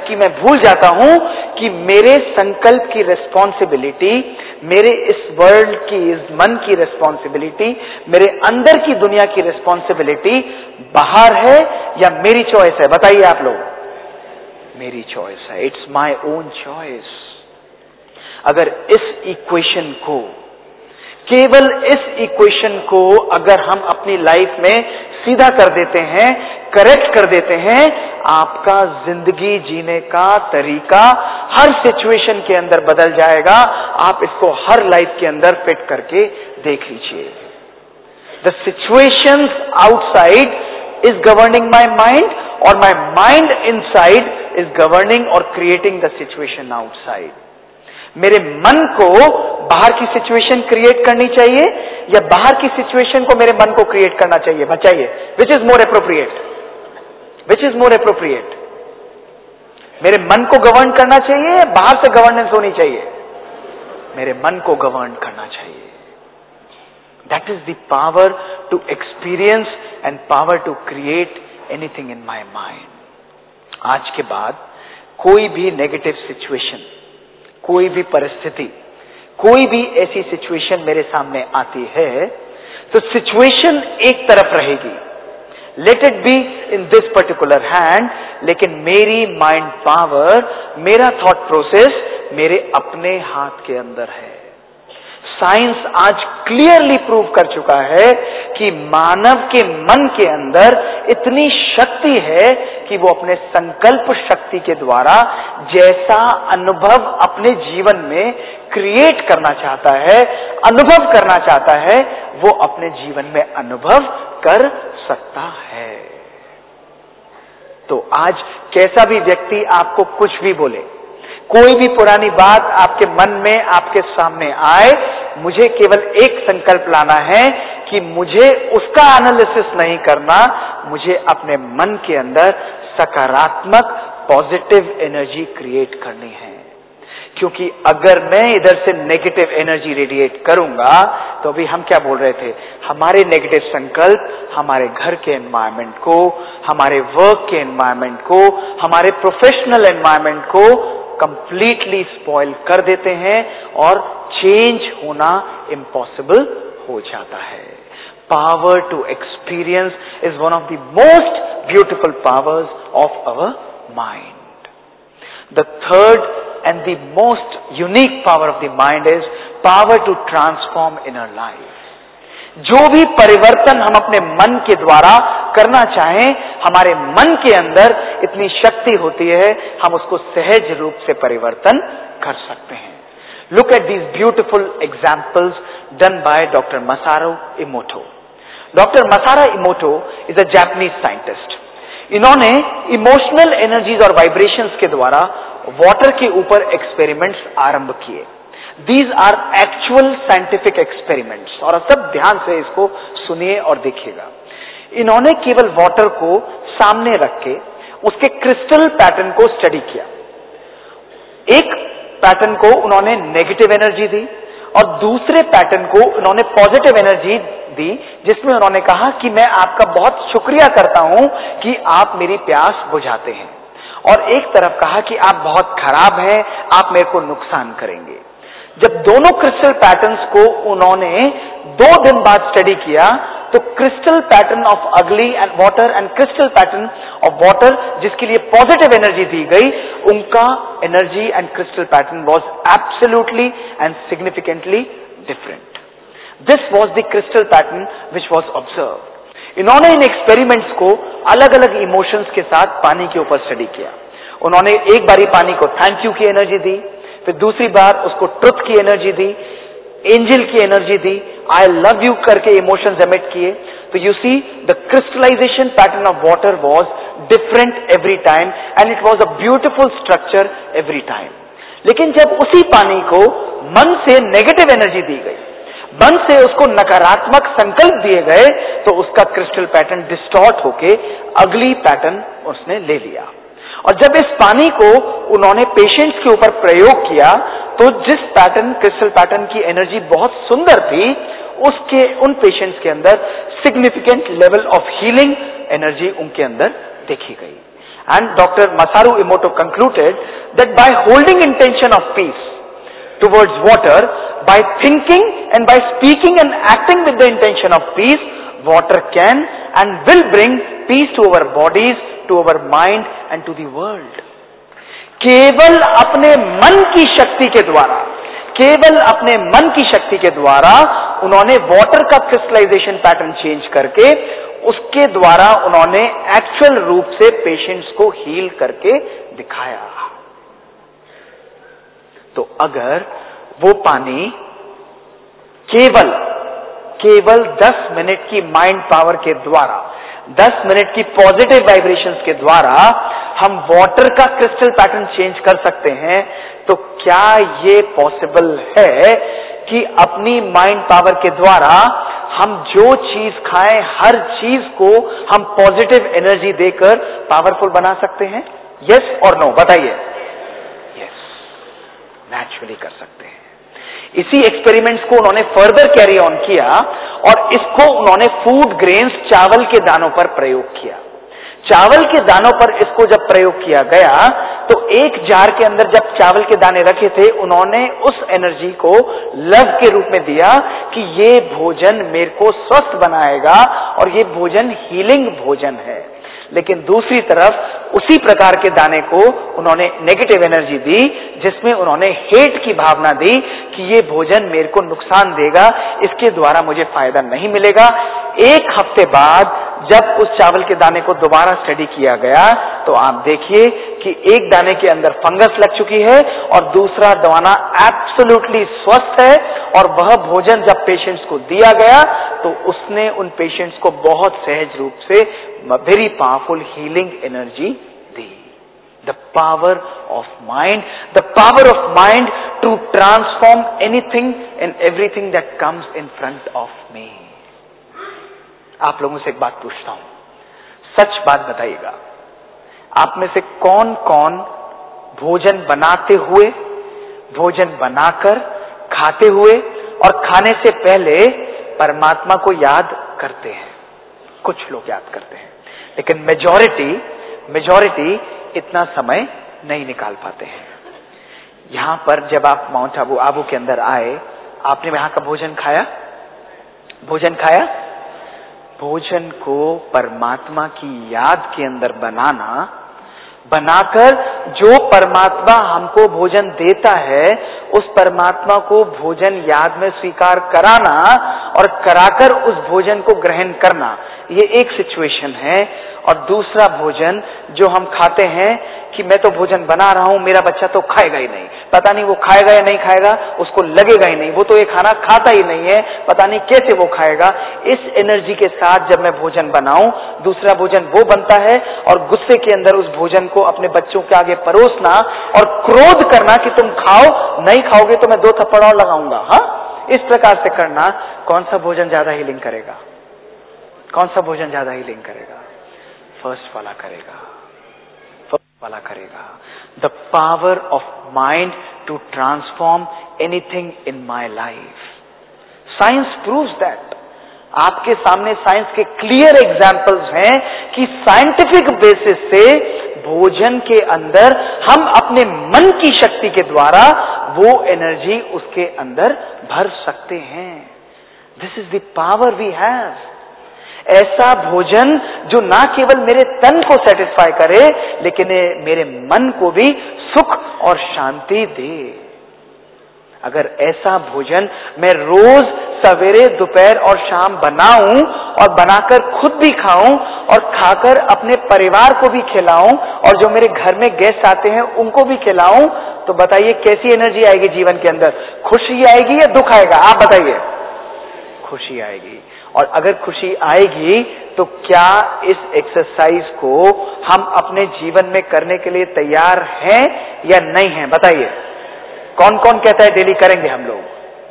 जबकि मैं भूल जाता हूं कि मेरे संकल्प की रिस्पॉन्सिबिलिटी, मेरे इस वर्ल्ड की, इस मन की रिस्पॉन्सिबिलिटी, मेरे अंदर की दुनिया की रिस्पॉन्सिबिलिटी बाहर है या मेरी चॉइस है? बताइए आप लोग। मेरी चॉइस है। It's my own choice. अगर इस इक्वेशन को, केवल इस इक्वेशन को अगर हम अपनी लाइफ में सीधा कर देते हैं, करेक्ट कर देते हैं, आपका जिंदगी जीने का तरीका हर सिचुएशन के अंदर बदल जाएगा। आप इसको हर लाइफ के अंदर फिट करके देख लीजिए। The situations outside is governing my mind और my mind inside is governing और क्रिएटिंग द सिचुएशन आउटसाइड। मेरे मन को बाहर की सिचुएशन क्रिएट करनी चाहिए या बाहर की सिचुएशन को मेरे मन को क्रिएट करना चाहिए? बताइए, which is more appropriate? Which is more appropriate? मेरे मन को गवर्न करना चाहिए या बाहर से गवर्नेंस होनी चाहिए? मेरे मन को गवर्न करना चाहिए। That is the power to experience and power to create anything in my mind. आज के बाद कोई भी नेगेटिव सिचुएशन, कोई भी परिस्थिति, कोई भी ऐसी सिचुएशन मेरे सामने आती है तो सिचुएशन एक तरफ रहेगी, let it be in this particular hand, लेकिन मेरी माइंड पावर, मेरा थॉट प्रोसेस मेरे अपने हाथ के अंदर है। साइंस आज क्लियरली प्रूव कर चुका है कि मानव के मन के अंदर इतनी शक्ति है कि वो अपने संकल्प शक्ति के द्वारा जैसा अनुभव अपने जीवन में क्रिएट करना चाहता है, अनुभव करना चाहता है, वो अपने जीवन में अनुभव कर सकता है। तो आज कैसा भी व्यक्ति आपको कुछ भी बोले, कोई भी पुरानी बात आपके मन में, आपके सामने आए, मुझे केवल एक संकल्प लाना है कि मुझे उसका एनालिसिस नहीं करना, मुझे अपने मन के अंदर सकारात्मक पॉजिटिव एनर्जी क्रिएट करनी है। क्योंकि अगर मैं इधर से नेगेटिव एनर्जी रेडिएट करूंगा तो अभी हम क्या बोल रहे थे, हमारे नेगेटिव संकल्प हमारे घर के एनवायरनमेंट को, हमारे वर्क के एनवायरनमेंट को, हमारे प्रोफेशनल एनवायरनमेंट को कंप्लीटली स्पॉइल कर देते हैं और चेंज होना इम्पॉसिबल हो जाता है। Power to experience is one of the most beautiful powers of our mind. The third and the most unique power of the mind is power to transform inner life. जो भी परिवर्तन हम अपने मन के द्वारा करना चाहें, हमारे मन के अंदर इतनी शक्ति होती है, हम उसको सहज रूप से परिवर्तन कर सकते हैं। Look at these beautiful examples done by Dr. Masaru Emoto. Dr. Masaru Emoto is a Japanese scientist. इन्होंने इमोशनल एनर्जीज और वाइब्रेशंस के द्वारा वाटर के ऊपर एक्सपेरिमेंट्स आरंभ किए। These are actual scientific experiments, और सब ध्यान से इसको सुनिए और देखिएगा। इन्होंने केवल वाटर को सामने रख के उसके क्रिस्टल पैटर्न को स्टडी किया। एक पैटर्न को उन्होंने नेगेटिव एनर्जी दी और दूसरे पैटर्न को उन्होंने पॉजिटिव एनर्जी दी, जिसमें उन्होंने कहा कि मैं आपका बहुत शुक्रिया करता हूं कि आप मेरी प्यास बुझाते हैं, और एक तरफ कहा कि आप बहुत खराब हैं, आप मेरे को नुकसान करेंगे। जब दोनों क्रिस्टल पैटर्न्स को उन्होंने 2 दिन बाद स्टडी किया तो crystal pattern of ugly and water and crystal pattern of water, जिसके लिए पॉजिटिव एनर्जी दी गई, उनका energy and crystal pattern was absolutely and significantly different. This was the crystal pattern which was observed. इन्होंने इन experiments को अलग अलग इमोशंस के साथ पानी के ऊपर स्टडी किया। उन्होंने एक बारी पानी को थैंक यू की एनर्जी दी, फिर दूसरी बार उसको ट्रुथ की एनर्जी दी, एंजल की एनर्जी दी, आई लव यू करके इमोशंस एमिट किए। तो you see the crystallization pattern of water was different every time and it was a beautiful structure every time. लेकिन जब उसी पानी को मन से नेगेटिव एनर्जी दी गई, मन से उसको नकारात्मक संकल्प दिए गए, तो उसका क्रिस्टल पैटर्न डिस्टॉर्ट होके अगली पैटर्न उसने ले लिया। और जब इस पानी को उन्होंने पेशेंट्स के ऊपर प्रयोग किया तो जिस पैटर्न, क्रिस्टल पैटर्न की एनर्जी बहुत सुंदर थी, उसके उन पेशेंट्स के अंदर significant level of healing energy उनके अंदर देखी गई। And Dr. Masaru Emoto concluded that by holding intention of peace towards water, by thinking and by speaking and acting with the intention of peace, water can and will bring peace to our bodies, to our mind and to the world. केवल अपने मन की शक्ति के द्वारा, केवल अपने मन की शक्ति के द्वारा उन्होंने वाटर का क्रिस्टलाइजेशन पैटर्न चेंज करके उसके द्वारा उन्होंने एक्चुअल रूप से पेशेंट्स को हील करके दिखाया। तो अगर वो पानी केवल 10 मिनट की माइंड पावर के द्वारा, 10 मिनट की पॉजिटिव वाइब्रेशंस के द्वारा हम वाटर का क्रिस्टल पैटर्न चेंज कर सकते हैं, तो क्या ये पॉसिबल है कि अपनी माइंड पावर के द्वारा हम जो चीज खाएं हर चीज को हम पॉजिटिव एनर्जी देकर पावरफुल बना सकते हैं? यस और नो बताइए। यस, नेचुरली कर सकते हैं। इसी एक्सपेरिमेंट्स को उन्होंने फर्दर कैरी ऑन किया और इसको उन्होंने फूड ग्रेन्स, चावल के दानों पर प्रयोग किया। चावल के दानों पर इसको जब प्रयोग किया गया तो एक जार के अंदर जब चावल के दाने रखे थे, उन्होंने उस एनर्जी को लव के रूप में दिया कि ये भोजन मेरे को स्वस्थ बनाएगा और ये भोजन हीलिंग भोजन है। लेकिन दूसरी तरफ उसी प्रकार के दाने को उन्होंने नेगेटिव एनर्जी दी, जिसमें उन्होंने हेट की भावना दी कि ये भोजन मेरे को नुकसान देगा, इसके द्वारा मुझे फायदा नहीं मिलेगा। एक हफ्ते बाद जब उस चावल के दाने को दोबारा स्टडी किया गया तो आप देखिए कि एक दाने के अंदर फंगस लग चुकी है और दूसरा दाना एब्सोल्युटली स्वस्थ है, और वह भोजन जब पेशेंट्स को दिया गया तो उसने उन पेशेंट्स को बहुत सहज रूप से वेरी पावरफुल हीलिंग एनर्जी दी। The power of mind, the power of mind to transform anything and everything that comes in front of me. आप लोगों से एक बात पूछता हूं, सच बात बताइएगा, आप में से कौन कौन भोजन बनाते हुए, भोजन बनाकर, खाते हुए और खाने से पहले परमात्मा को याद करते हैं? कुछ लोग याद करते हैं, लेकिन मेजॉरिटी इतना समय नहीं निकाल पाते हैं। यहां पर जब आप माउंट आबू के अंदर आए, आपने वहां का भोजन खाया? भोजन खाया? भोजन को परमात्मा की याद के अंदर बनाकर जो परमात्मा हमको भोजन देता है, उस परमात्मा को भोजन याद में स्वीकार कराना और कराकर उस भोजन को ग्रहण करना, ये एक सिचुएशन है। और दूसरा भोजन जो हम खाते हैं कि मैं तो भोजन बना रहा हूं, मेरा बच्चा तो खाएगा ही नहीं, पता नहीं वो खाएगा या नहीं खाएगा, उसको लगेगा ही नहीं, वो तो ये खाना खाता ही नहीं है, पता नहीं कैसे वो खाएगा। इस एनर्जी के साथ जब मैं भोजन बनाऊं, दूसरा भोजन वो बनता है और गुस्से के अंदर उस भोजन को अपने बच्चों के आगे परोसना और क्रोध करना कि तुम खाओ, नहीं खाओगे तो मैं 2 थप्पड़ और लगाऊंगा। हाँ, इस प्रकार से करना, कौन सा भोजन ज्यादा हीलिंग करेगा? कौन सा भोजन ज्यादा हीलिंग करेगा? फर्स्ट वाला करेगा, फर्स्ट वाला करेगा। The power of mind to transform anything in my life. Science proves that. आपके सामने साइंस के क्लियर एग्जाम्पल्स हैं कि साइंटिफिक बेसिस से भोजन के अंदर हम अपने मन की शक्ति के द्वारा वो एनर्जी उसके अंदर भर सकते हैं। This is the power we have. ऐसा भोजन जो ना केवल मेरे तन को सेटिस्फाई करे, लेकिन मेरे मन को भी सुख और शांति दे। अगर ऐसा भोजन मैं रोज सवेरे, दोपहर और शाम बनाऊं और बनाकर खुद भी खाऊं और खाकर अपने परिवार को भी खिलाऊं और जो मेरे घर में गेस्ट आते हैं उनको भी खिलाऊं, तो बताइए कैसी एनर्जी आएगी जीवन के अंदर? खुशी आएगी या दुख आएगा? आप बताइए। खुशी आएगी। और अगर खुशी आएगी तो क्या इस एक्सरसाइज को हम अपने जीवन में करने के लिए तैयार हैं या नहीं हैं? बताइए। कौन कौन कहता है डेली करेंगे हम लोग?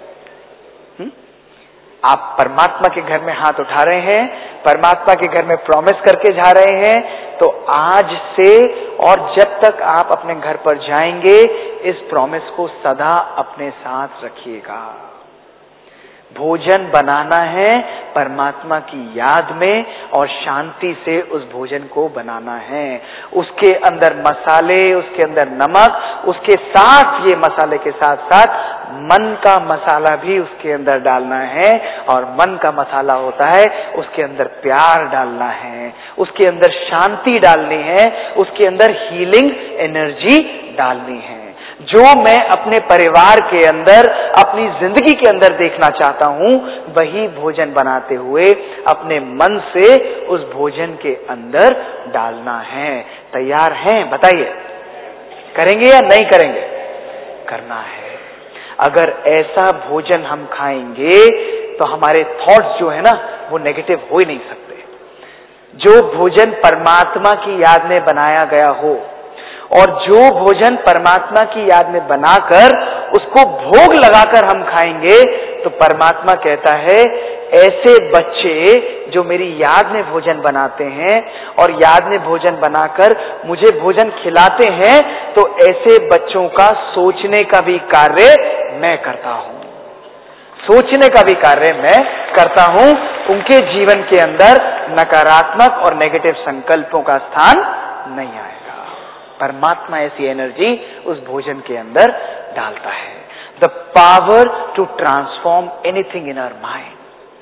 आप परमात्मा के घर में हाथ उठा रहे हैं, परमात्मा के घर में प्रॉमिस करके जा रहे हैं, तो आज से और जब तक आप अपने घर पर जाएंगे, इस प्रॉमिस को सदा अपने साथ रखिएगा। भोजन बनाना है परमात्मा की याद में और शांति से उस भोजन को बनाना है। उसके अंदर मसाले, उसके अंदर नमक, उसके साथ ये मसाले के साथ साथ मन का मसाला भी उसके अंदर डालना है। और मन का मसाला होता है उसके अंदर प्यार डालना है, उसके अंदर शांति डालनी है, उसके अंदर हीलिंग एनर्जी डालनी है। जो मैं अपने परिवार के अंदर, अपनी जिंदगी के अंदर देखना चाहता हूं, वही भोजन बनाते हुए अपने मन से उस भोजन के अंदर डालना है। तैयार हैं? बताइए, करेंगे या नहीं करेंगे? करना है। अगर ऐसा भोजन हम खाएंगे तो हमारे थॉट्स जो है ना, वो नेगेटिव हो ही नहीं सकते। जो भोजन परमात्मा की याद में बनाया गया हो और जो भोजन परमात्मा की याद में बनाकर उसको भोग लगाकर हम खाएंगे, तो परमात्मा कहता है ऐसे बच्चे जो मेरी याद में भोजन बनाते हैं और याद में भोजन बनाकर मुझे भोजन खिलाते हैं, तो ऐसे बच्चों का सोचने का भी कार्य मैं करता हूं। सोचने का भी कार्य मैं करता हूं। उनके जीवन के अंदर नकारात्मक और नेगेटिव संकल्पों का स्थान नहीं आएगा। परमात्मा ऐसी एनर्जी उस भोजन के अंदर डालता है। The power to transform anything in our mind.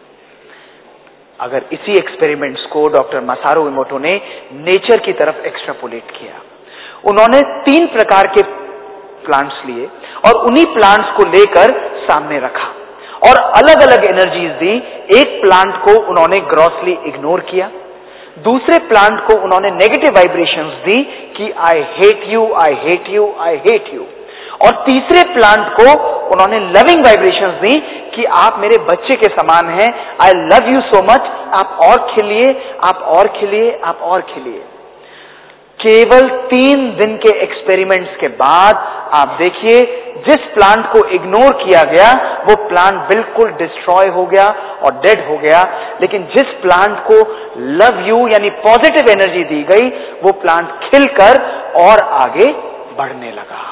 अगर इसी एक्सपेरिमेंट्स को डॉक्टर मसारू इमोटो ने नेचर की तरफ एक्सट्रापोलेट किया, उन्होंने 3 प्रकार के प्लांट्स लिए और उन्हीं प्लांट्स को लेकर सामने रखा और अलग अलग एनर्जीज दी। एक प्लांट को उन्होंने ग्रॉसली इग्नोर किया, दूसरे प्लांट को उन्होंने नेगेटिव वाइब्रेशंस दी कि I hate you, I hate you, I hate you, और तीसरे प्लांट को उन्होंने लविंग वाइब्रेशंस दी कि आप मेरे बच्चे के समान हैं, I love you so much, आप और खिलिए, आप और खिलिए, आप और खिलिए। केवल 3 दिन के एक्सपेरिमेंट्स के बाद आप देखिए, जिस प्लांट को इग्नोर किया गया वो प्लांट बिल्कुल डिस्ट्रॉय हो गया और डेड हो गया, लेकिन जिस प्लांट को लव यू यानी पॉजिटिव एनर्जी दी गई, वो प्लांट खिलकर और आगे बढ़ने लगा।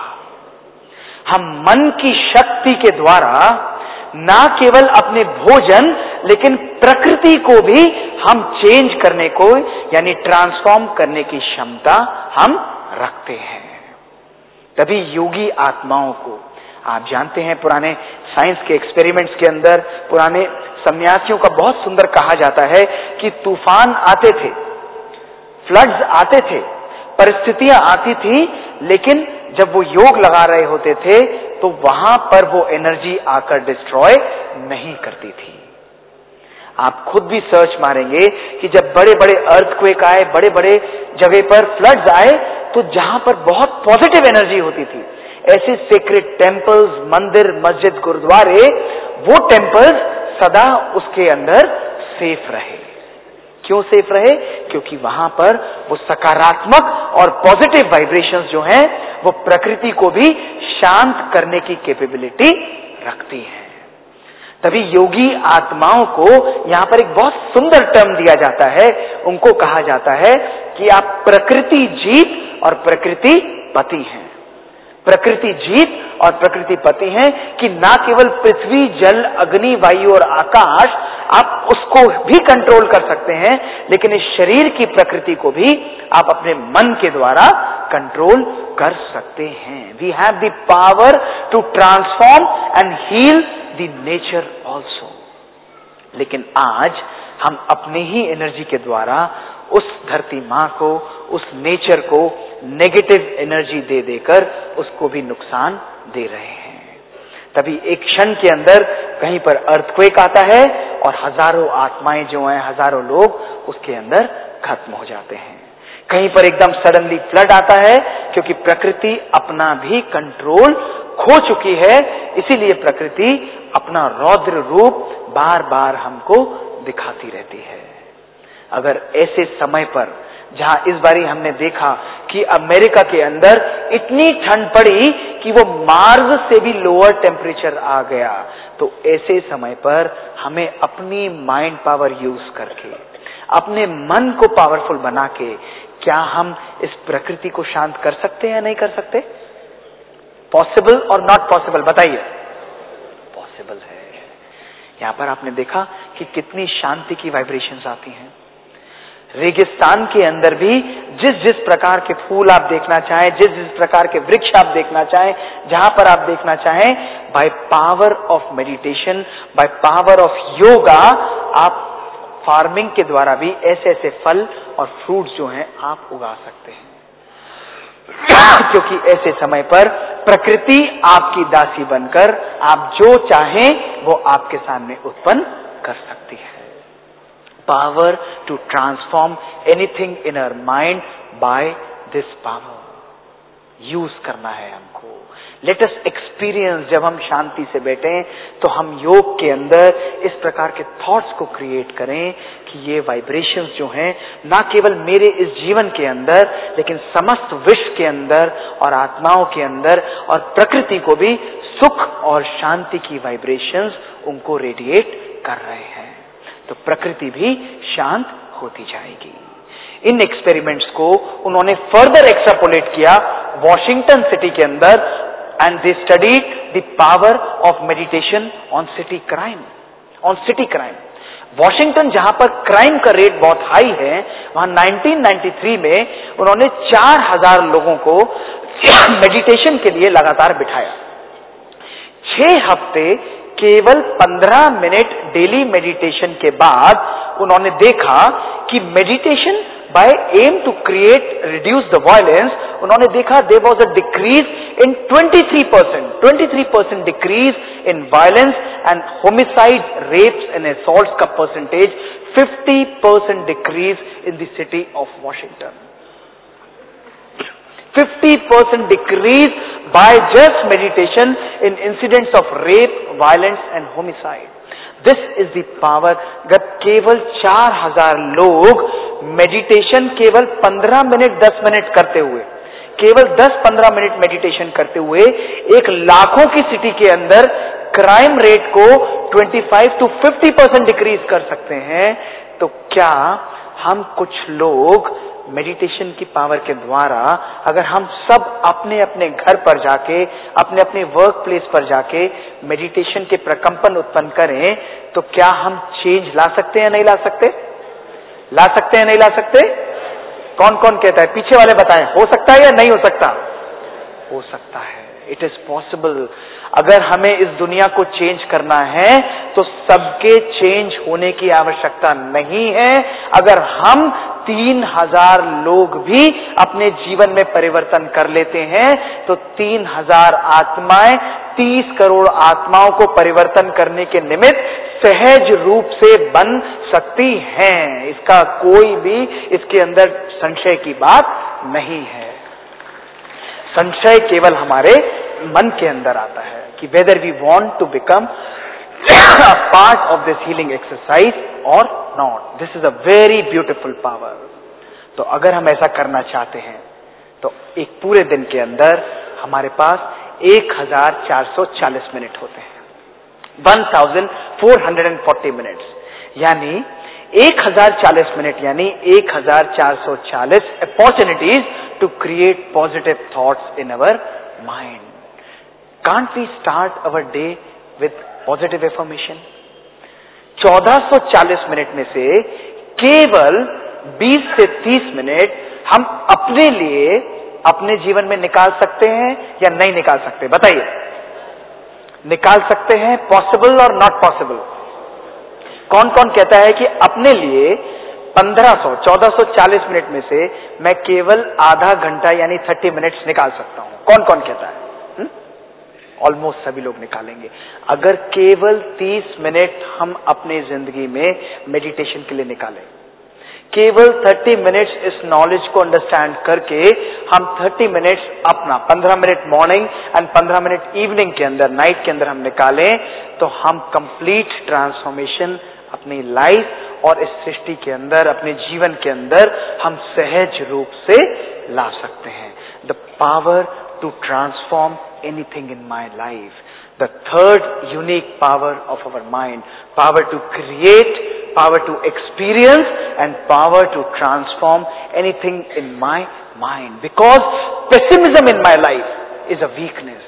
हम मन की शक्ति के द्वारा ना केवल अपने भोजन, लेकिन प्रकृति को भी हम चेंज करने को यानी ट्रांसफॉर्म करने की क्षमता हम रखते हैं। तभी योगी आत्माओं को, आप जानते हैं पुराने साइंस के एक्सपेरिमेंट्स के अंदर पुराने सन्यासियों का बहुत सुंदर कहा जाता है कि तूफान आते थे, फ्लड्स आते थे, परिस्थितियां आती थी, लेकिन जब वो योग लगा रहे होते थे तो वहां पर वो एनर्जी आकर डिस्ट्रॉय नहीं करती थी। आप खुद भी सर्च मारेंगे कि जब बड़े बड़े अर्थक्वेक आए, बड़े बड़े जगह पर फ्लड्स आए, तो जहां पर बहुत पॉजिटिव एनर्जी होती थी, ऐसे सीक्रेट टेम्पल्स, मंदिर, मस्जिद, गुरुद्वारे, वो टेम्पल्स सदा उसके अंदर सेफ रहे। क्यों सेफ रहे? क्योंकि वहां पर वो सकारात्मक और पॉजिटिव वाइब्रेशंस जो हैं, वो प्रकृति को भी शांत करने की कैपेबिलिटी रखती हैं। तभी योगी आत्माओं को यहां पर एक बहुत सुंदर टर्म दिया जाता है, उनको कहा जाता है कि आप प्रकृति जीत और प्रकृति पति हैं। प्रकृति जीत और प्रकृति पति हैं कि ना केवल पृथ्वी, जल, अग्नि, वायु और आकाश, आप उसको भी कंट्रोल कर सकते हैं, लेकिन इस शरीर की प्रकृति को भी आप अपने मन के द्वारा कंट्रोल कर सकते हैं। We have the power to transform and heal the nature also. लेकिन आज हम अपनी ही एनर्जी के द्वारा उस धरती मां को, उस नेचर को नेगेटिव एनर्जी दे देकर उसको भी नुकसान दे रहे हैं। तभी एक क्षण के अंदर कहीं पर अर्थक्वेक आता है और हजारों आत्माएं जो हैं, हजारों लोग उसके अंदर खत्म हो जाते हैं। कहीं पर एकदम सडनली फ्लड आता है, क्योंकि प्रकृति अपना भी कंट्रोल खो चुकी है। इसीलिए प्रकृति अपना रौद्र रूप बार बार हमको दिखाती रहती है। अगर ऐसे समय पर, जहां इस बारी हमने देखा कि अमेरिका के अंदर इतनी ठंड पड़ी कि वो मार्स से भी लोअर टेम्परेचर आ गया, तो ऐसे समय पर हमें अपनी माइंड पावर यूज करके, अपने मन को पावरफुल बना के, क्या हम इस प्रकृति को शांत कर सकते हैं या नहीं कर सकते? पॉसिबल और नॉट पॉसिबल, बताइए। पॉसिबल है। यहां पर आपने देखा कि कितनी शांति की वाइब्रेशंस आती हैं। रेगिस्तान के अंदर भी जिस जिस प्रकार के फूल आप देखना चाहें, जिस जिस प्रकार के वृक्ष आप देखना चाहें, जहां पर आप देखना चाहें, by power of meditation, by power of yoga, आप फार्मिंग के द्वारा भी ऐसे ऐसे फल और फ्रूट्स जो हैं आप उगा सकते हैं। क्योंकि ऐसे समय पर प्रकृति आपकी दासी बनकर आप जो चाहें वो आपके सामने उत्पन्न कर सकती है। Power to transform anything in our mind by this power use करना है हमको। लेट अस एक्सपीरियंस, जब हम शांति से बैठे तो हम योग के अंदर इस प्रकार के थॉट्स को क्रिएट करें कि ये वाइब्रेशंस जो हैं ना केवल मेरे इस जीवन के अंदर लेकिन समस्त विश्व के अंदर और आत्माओं के अंदर और प्रकृति को भी सुख और शांति की वाइब्रेशंस उनको रेडिएट कर रहे हैं, तो प्रकृति भी शांत होती जाएगी। इन एक्सपेरिमेंट्स को उन्होंने फर्दर एक्सट्रापोलेट किया वॉशिंगटन सिटी के अंदर, and they studied the power of meditation on city crime, Washington जहां पर क्राइम का रेट बहुत हाई है, वहां 1993 में उन्होंने 4000 लोगों को मेडिटेशन के लिए लगातार बिठाया। 6 हफ्ते केवल 15 मिनट डेली मेडिटेशन के बाद उन्होंने देखा कि meditation by aim to create reduce the violence, उन्होंने देखा there was a decrease in 23% decrease in violence and homicide, rapes and assaults का percentage 50% decrease in the city of Washington. 50% decrease by just meditation in incidents of rape, violence and homicide. This is the power। जब केवल 4000 लोग meditation केवल 15 minute 10 minute करते हुए, केवल 10-15 minute meditation करते हुए एक लाखों की सिटी के अंदर क्राइम रेट को 25 to 50% डिक्रीज कर सकते हैं, तो क्या हम कुछ लोग मेडिटेशन की पावर के द्वारा अगर हम सब अपने अपने घर पर जाके, अपने अपने वर्क प्लेस पर जाके मेडिटेशन के प्रकंपन उत्पन्न करें, तो क्या हम चेंज ला सकते हैं नहीं ला सकते? ला सकते हैं नहीं ला सकते? कौन कौन कहता है? पीछे वाले बताएं, हो सकता है या नहीं हो सकता? हो सकता है, इट इज पॉसिबल। अगर हमें इस दुनिया को चेंज करना है तो सबके चेंज होने की आवश्यकता नहीं है। अगर हम 3000 लोग भी अपने जीवन में परिवर्तन कर लेते हैं तो 3000 आत्माएं 30 करोड़ आत्माओं को परिवर्तन करने के निमित्त सहज रूप से बन सकती हैं। इसका कोई भी इसके अंदर संशय की बात नहीं है। संशय केवल हमारे मन के अंदर आता है कि whether we want to become a part of this healing exercise or not. This is a very beautiful power. तो अगर हम ऐसा करना चाहते हैं तो एक पूरे दिन के अंदर हमारे पास 1440 मिनट होते हैं, 1440 मिनट्स, यानी 1040 मिनट यानी 1440 opportunities to create positive thoughts in our mind. Can't we start our day with positive affirmation? 1440 minute में से केवल 20 से 30 मिनट हम अपने लिए अपने जीवन में निकाल सकते हैं या नहीं निकाल सकते? बताइए, निकाल सकते हैं? पॉसिबल और नॉट पॉसिबल? कौन कौन कहता है कि अपने लिए 1440 मिनट में से मैं केवल आधा घंटा यानी 30 मिनट्स निकाल सकता हूं? कौन कौन कहता है? ऑलमोस्ट सभी लोग निकालेंगे। अगर केवल 30 मिनट हम अपने जिंदगी में मेडिटेशन के लिए निकालें, केवल 30 मिनट्स इस नॉलेज को अंडरस्टैंड करके हम 30 मिनट्स अपना 15 minute morning and 15 minute evening के अंदर, नाइट के अंदर हम निकालें, तो हम कंप्लीट ट्रांसफॉर्मेशन अपनी लाइफ और इस सृष्टि के अंदर, अपने जीवन के अंदर हम सहज रूप से ला सकते हैं। The power to transform anything in my life. The third unique power of our mind, power to create, power to experience and power to transform anything in my mind. Because pessimism in my life is a weakness.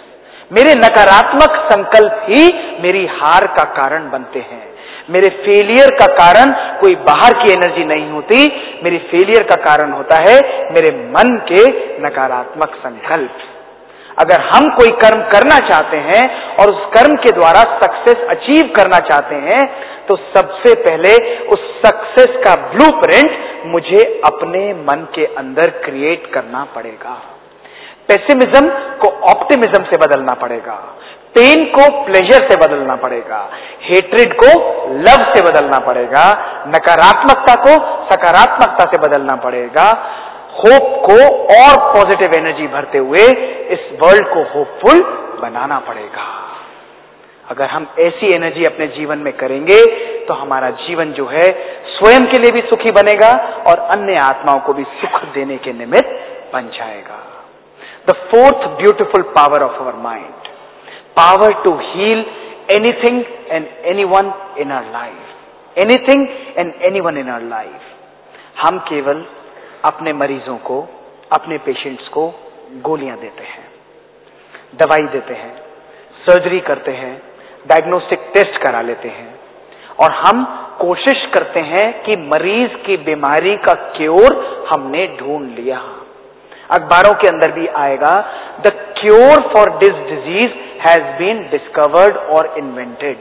मेरे नकारात्मक संकल्प ही मेरी हार का कारण बनते हैं। मेरे फेलियर का कारण कोई बाहर की एनर्जी नहीं होती, मेरी फेलियर का कारण होता है मेरे मन के नकारात्मक संकल्प। अगर हम कोई कर्म करना चाहते हैं और उस कर्म के द्वारा सक्सेस अचीव करना चाहते हैं, तो सबसे पहले उस सक्सेस का ब्लूप्रिंट मुझे अपने मन के अंदर क्रिएट करना पड़ेगा। पेसिमिज्म को ऑप्टिमिज्म से बदलना पड़ेगा, पेन को प्लेजर से बदलना पड़ेगा, हेट्रेड को लव से बदलना पड़ेगा, नकारात्मकता को सकारात्मकता से बदलना पड़ेगा, होप को और पॉजिटिव एनर्जी भरते हुए इस वर्ल्ड को होपफुल बनाना पड़ेगा। अगर हम ऐसी एनर्जी अपने जीवन में करेंगे तो हमारा जीवन जो है स्वयं के लिए भी सुखी बनेगा और अन्य आत्माओं को भी सुख देने के निमित्त बन जाएगा। The fourth beautiful power of our mind, power to heal anything and anyone in our life, anything and anyone in our life. हम केवल अपने मरीजों को, अपने पेशेंट्स को गोलियां देते हैं, दवाई देते हैं, सर्जरी करते हैं, डायग्नोस्टिक टेस्ट करा लेते हैं और हम कोशिश करते हैं कि मरीज की बीमारी का क्योर हमने ढूंढ लिया। अखबारों के अंदर भी आएगा, the cure for this disease has been discovered और इन्वेंटेड।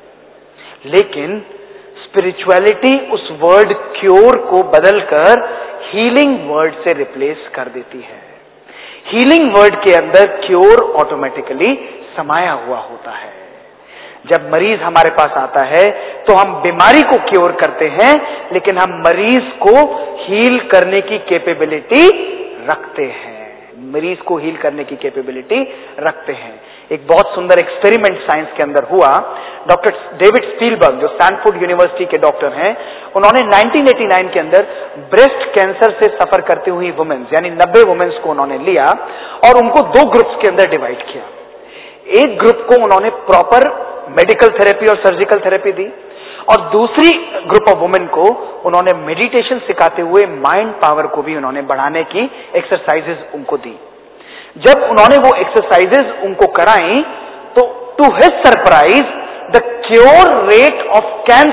लेकिन स्पिरिचुअलिटी उस वर्ड क्योर को बदलकर हीलिंग वर्ड से रिप्लेस कर देती है। हीलिंग वर्ड के अंदर क्योर ऑटोमेटिकली समाया हुआ होता है। जब मरीज हमारे पास आता है तो हम बीमारी को क्योर करते हैं, लेकिन हम मरीज को हील करने की कैपेबिलिटी रखते हैं, मरीज को हील करने की कैपेबिलिटी रखते हैं। एक बहुत सुंदर एक्सपेरिमेंट साइंस के अंदर हुआ। डॉक्टर डेविड स्टीलबर्ग, जो स्टैनफोर्ड यूनिवर्सिटी के डॉक्टर हैं, उन्होंने 1989 के अंदर ब्रेस्ट कैंसर से सफर करती हुई वुमेन्स, यानी 90 वुमेन्स को उन्होंने लिया और उनको 2 ग्रुप्स के अंदर डिवाइड किया। एक ग्रुप को उन्होंने प्रॉपर मेडिकल थेरेपी और सर्जिकल थेरेपी दी और दूसरी ग्रुप ऑफ वुमेन को उन्होंने मेडिटेशन सिखाते हुए माइंड पावर को भी उन्होंने बढ़ाने की एक्सरसाइजेज उनको दी। जब उन्होंने वो एक्सरसाइजेज उनको कराई तो to his surprise the cure rate of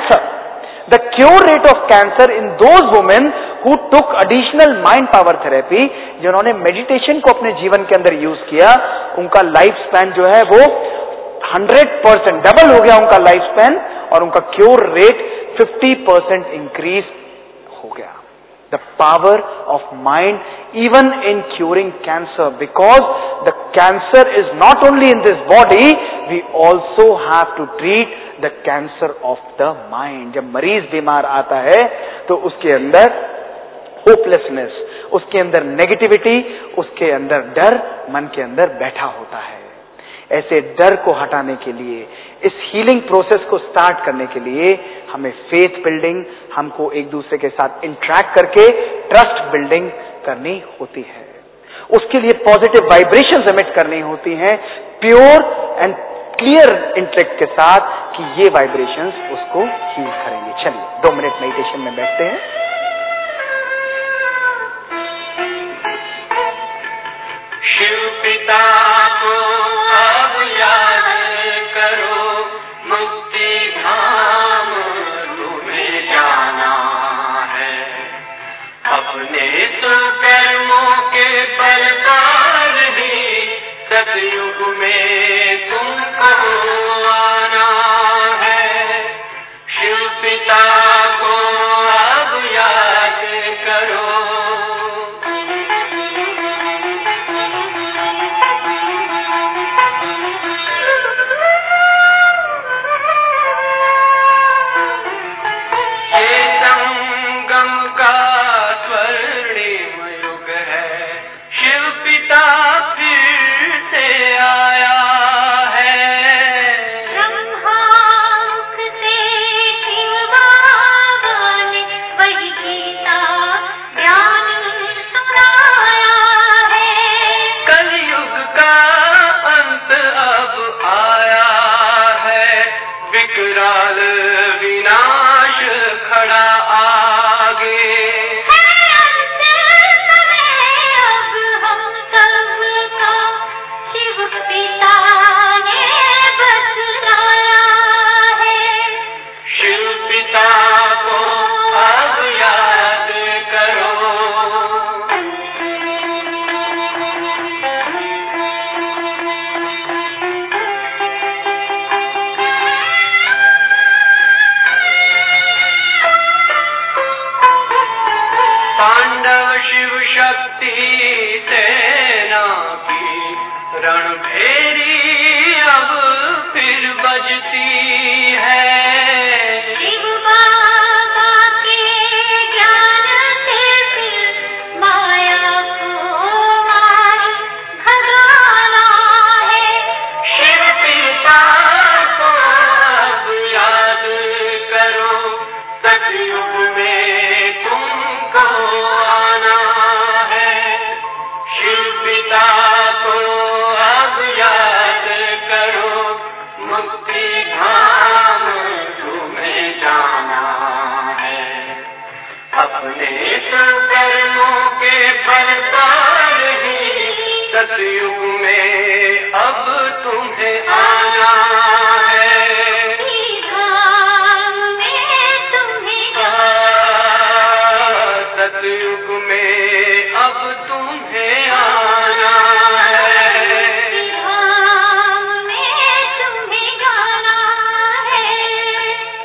cancer in those women who took additional mind power therapy, जिन्होंने मेडिटेशन को अपने जीवन के अंदर यूज किया, उनका लाइफ स्पैन जो है वो 100% डबल हो गया उनका लाइफ स्पैन और उनका क्योर रेट 50% इंक्रीज हो गया। The power of mind even in curing cancer, because the cancer is not only in this body, we also have to treat the cancer of the mind. जब मरीज बीमार आता है तो उसके अंदर होपलेसनेस, उसके अंदर नेगेटिविटी, उसके अंदर डर मन के अंदर बैठा होता है। ऐसे डर को हटाने के लिए, इस हीलिंग प्रोसेस को स्टार्ट करने के लिए हमें फेथ बिल्डिंग, हमको एक दूसरे के साथ इंटरैक्ट करके ट्रस्ट बिल्डिंग करनी होती है। उसके लिए पॉजिटिव वाइब्रेशंस एमिट करनी होती हैं, प्योर एंड क्लियर इंटेलेक्ट के साथ कि ये वाइब्रेशंस उसको हील करेंगे। चलिए 2 मिनट मेडिटेशन में बैठते हैं। शिव पिता को अब याद करो, मुक्ति धाम तुम्हें जाना है। अपने कर्मों के बल पर ही सतयुग में तुमको आना है। शिव पिता को अब याद करो। विनाश खड़ा आगे। तांडव शिव शक्ति सेना की रणभेरी अब फिर बजती है। शिव बाबा के ज्ञान से फिर माया को मार भगाना है। शिव पिता को अब याद करो, सतयुग में तुमको आना है। शिव पिता को अब याद करो, मुक्ति धाम तुम्हें जाना है। अपने कर्मों के फल पर ही सतयुग में अब तुम्हें आना है। धाम में तुम्हें सतयुग में अब तुम्हें आना है। धाम में तुम्हें जाना है।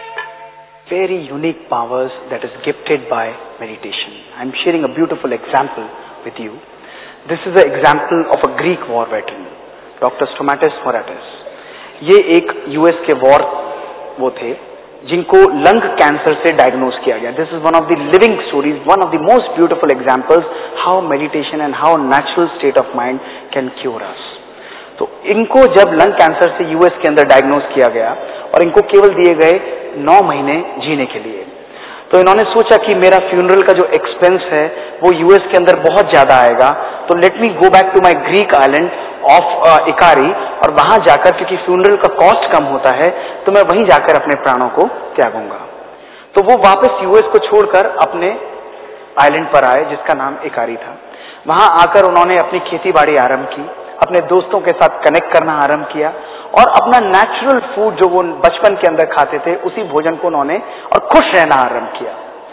Very unique powers that is gifted by meditation. I am sharing a beautiful example with you. This is an example of a Greek war veteran, Dr. Stomatis Moratis. ये एक US के वॉर वो थे जिनको लंग कैंसर से diagnose किया गया. This is one of the living stories, one of the most beautiful examples how meditation and how natural state of mind can cure us. तो इनको जब लंग कैंसर से US के अंदर डायग्नोज किया गया और इनको केवल दिए गए 9 महीने जीने के लिए, तो इन्होंने सोचा कि मेरा फ्यूनरल का जो एक्सपेंस है वो US के अंदर बहुत ज्यादा आएगा, तो let me go back to my Greek island of Icaria, और वहां जाकर, क्योंकि फ्यूनरल का कॉस्ट कम होता है, तो मैं वहीं जाकर अपने प्राणों को त्यागूंगा. तो वो वापस US को छोड़कर अपने आइलैंड पर आए जिसका नाम इकारी था. वहां आकर उन्होंने अपनी खेती बाड़ी आरंभ की, अपने दोस्तों के साथ कनेक्ट करना आरंभ किया और अपना नेचुरल फूड जो वो बचपन के अंदर खाते थे उसी भोजन को उन्होंने और खुश रहना आरंभ किया.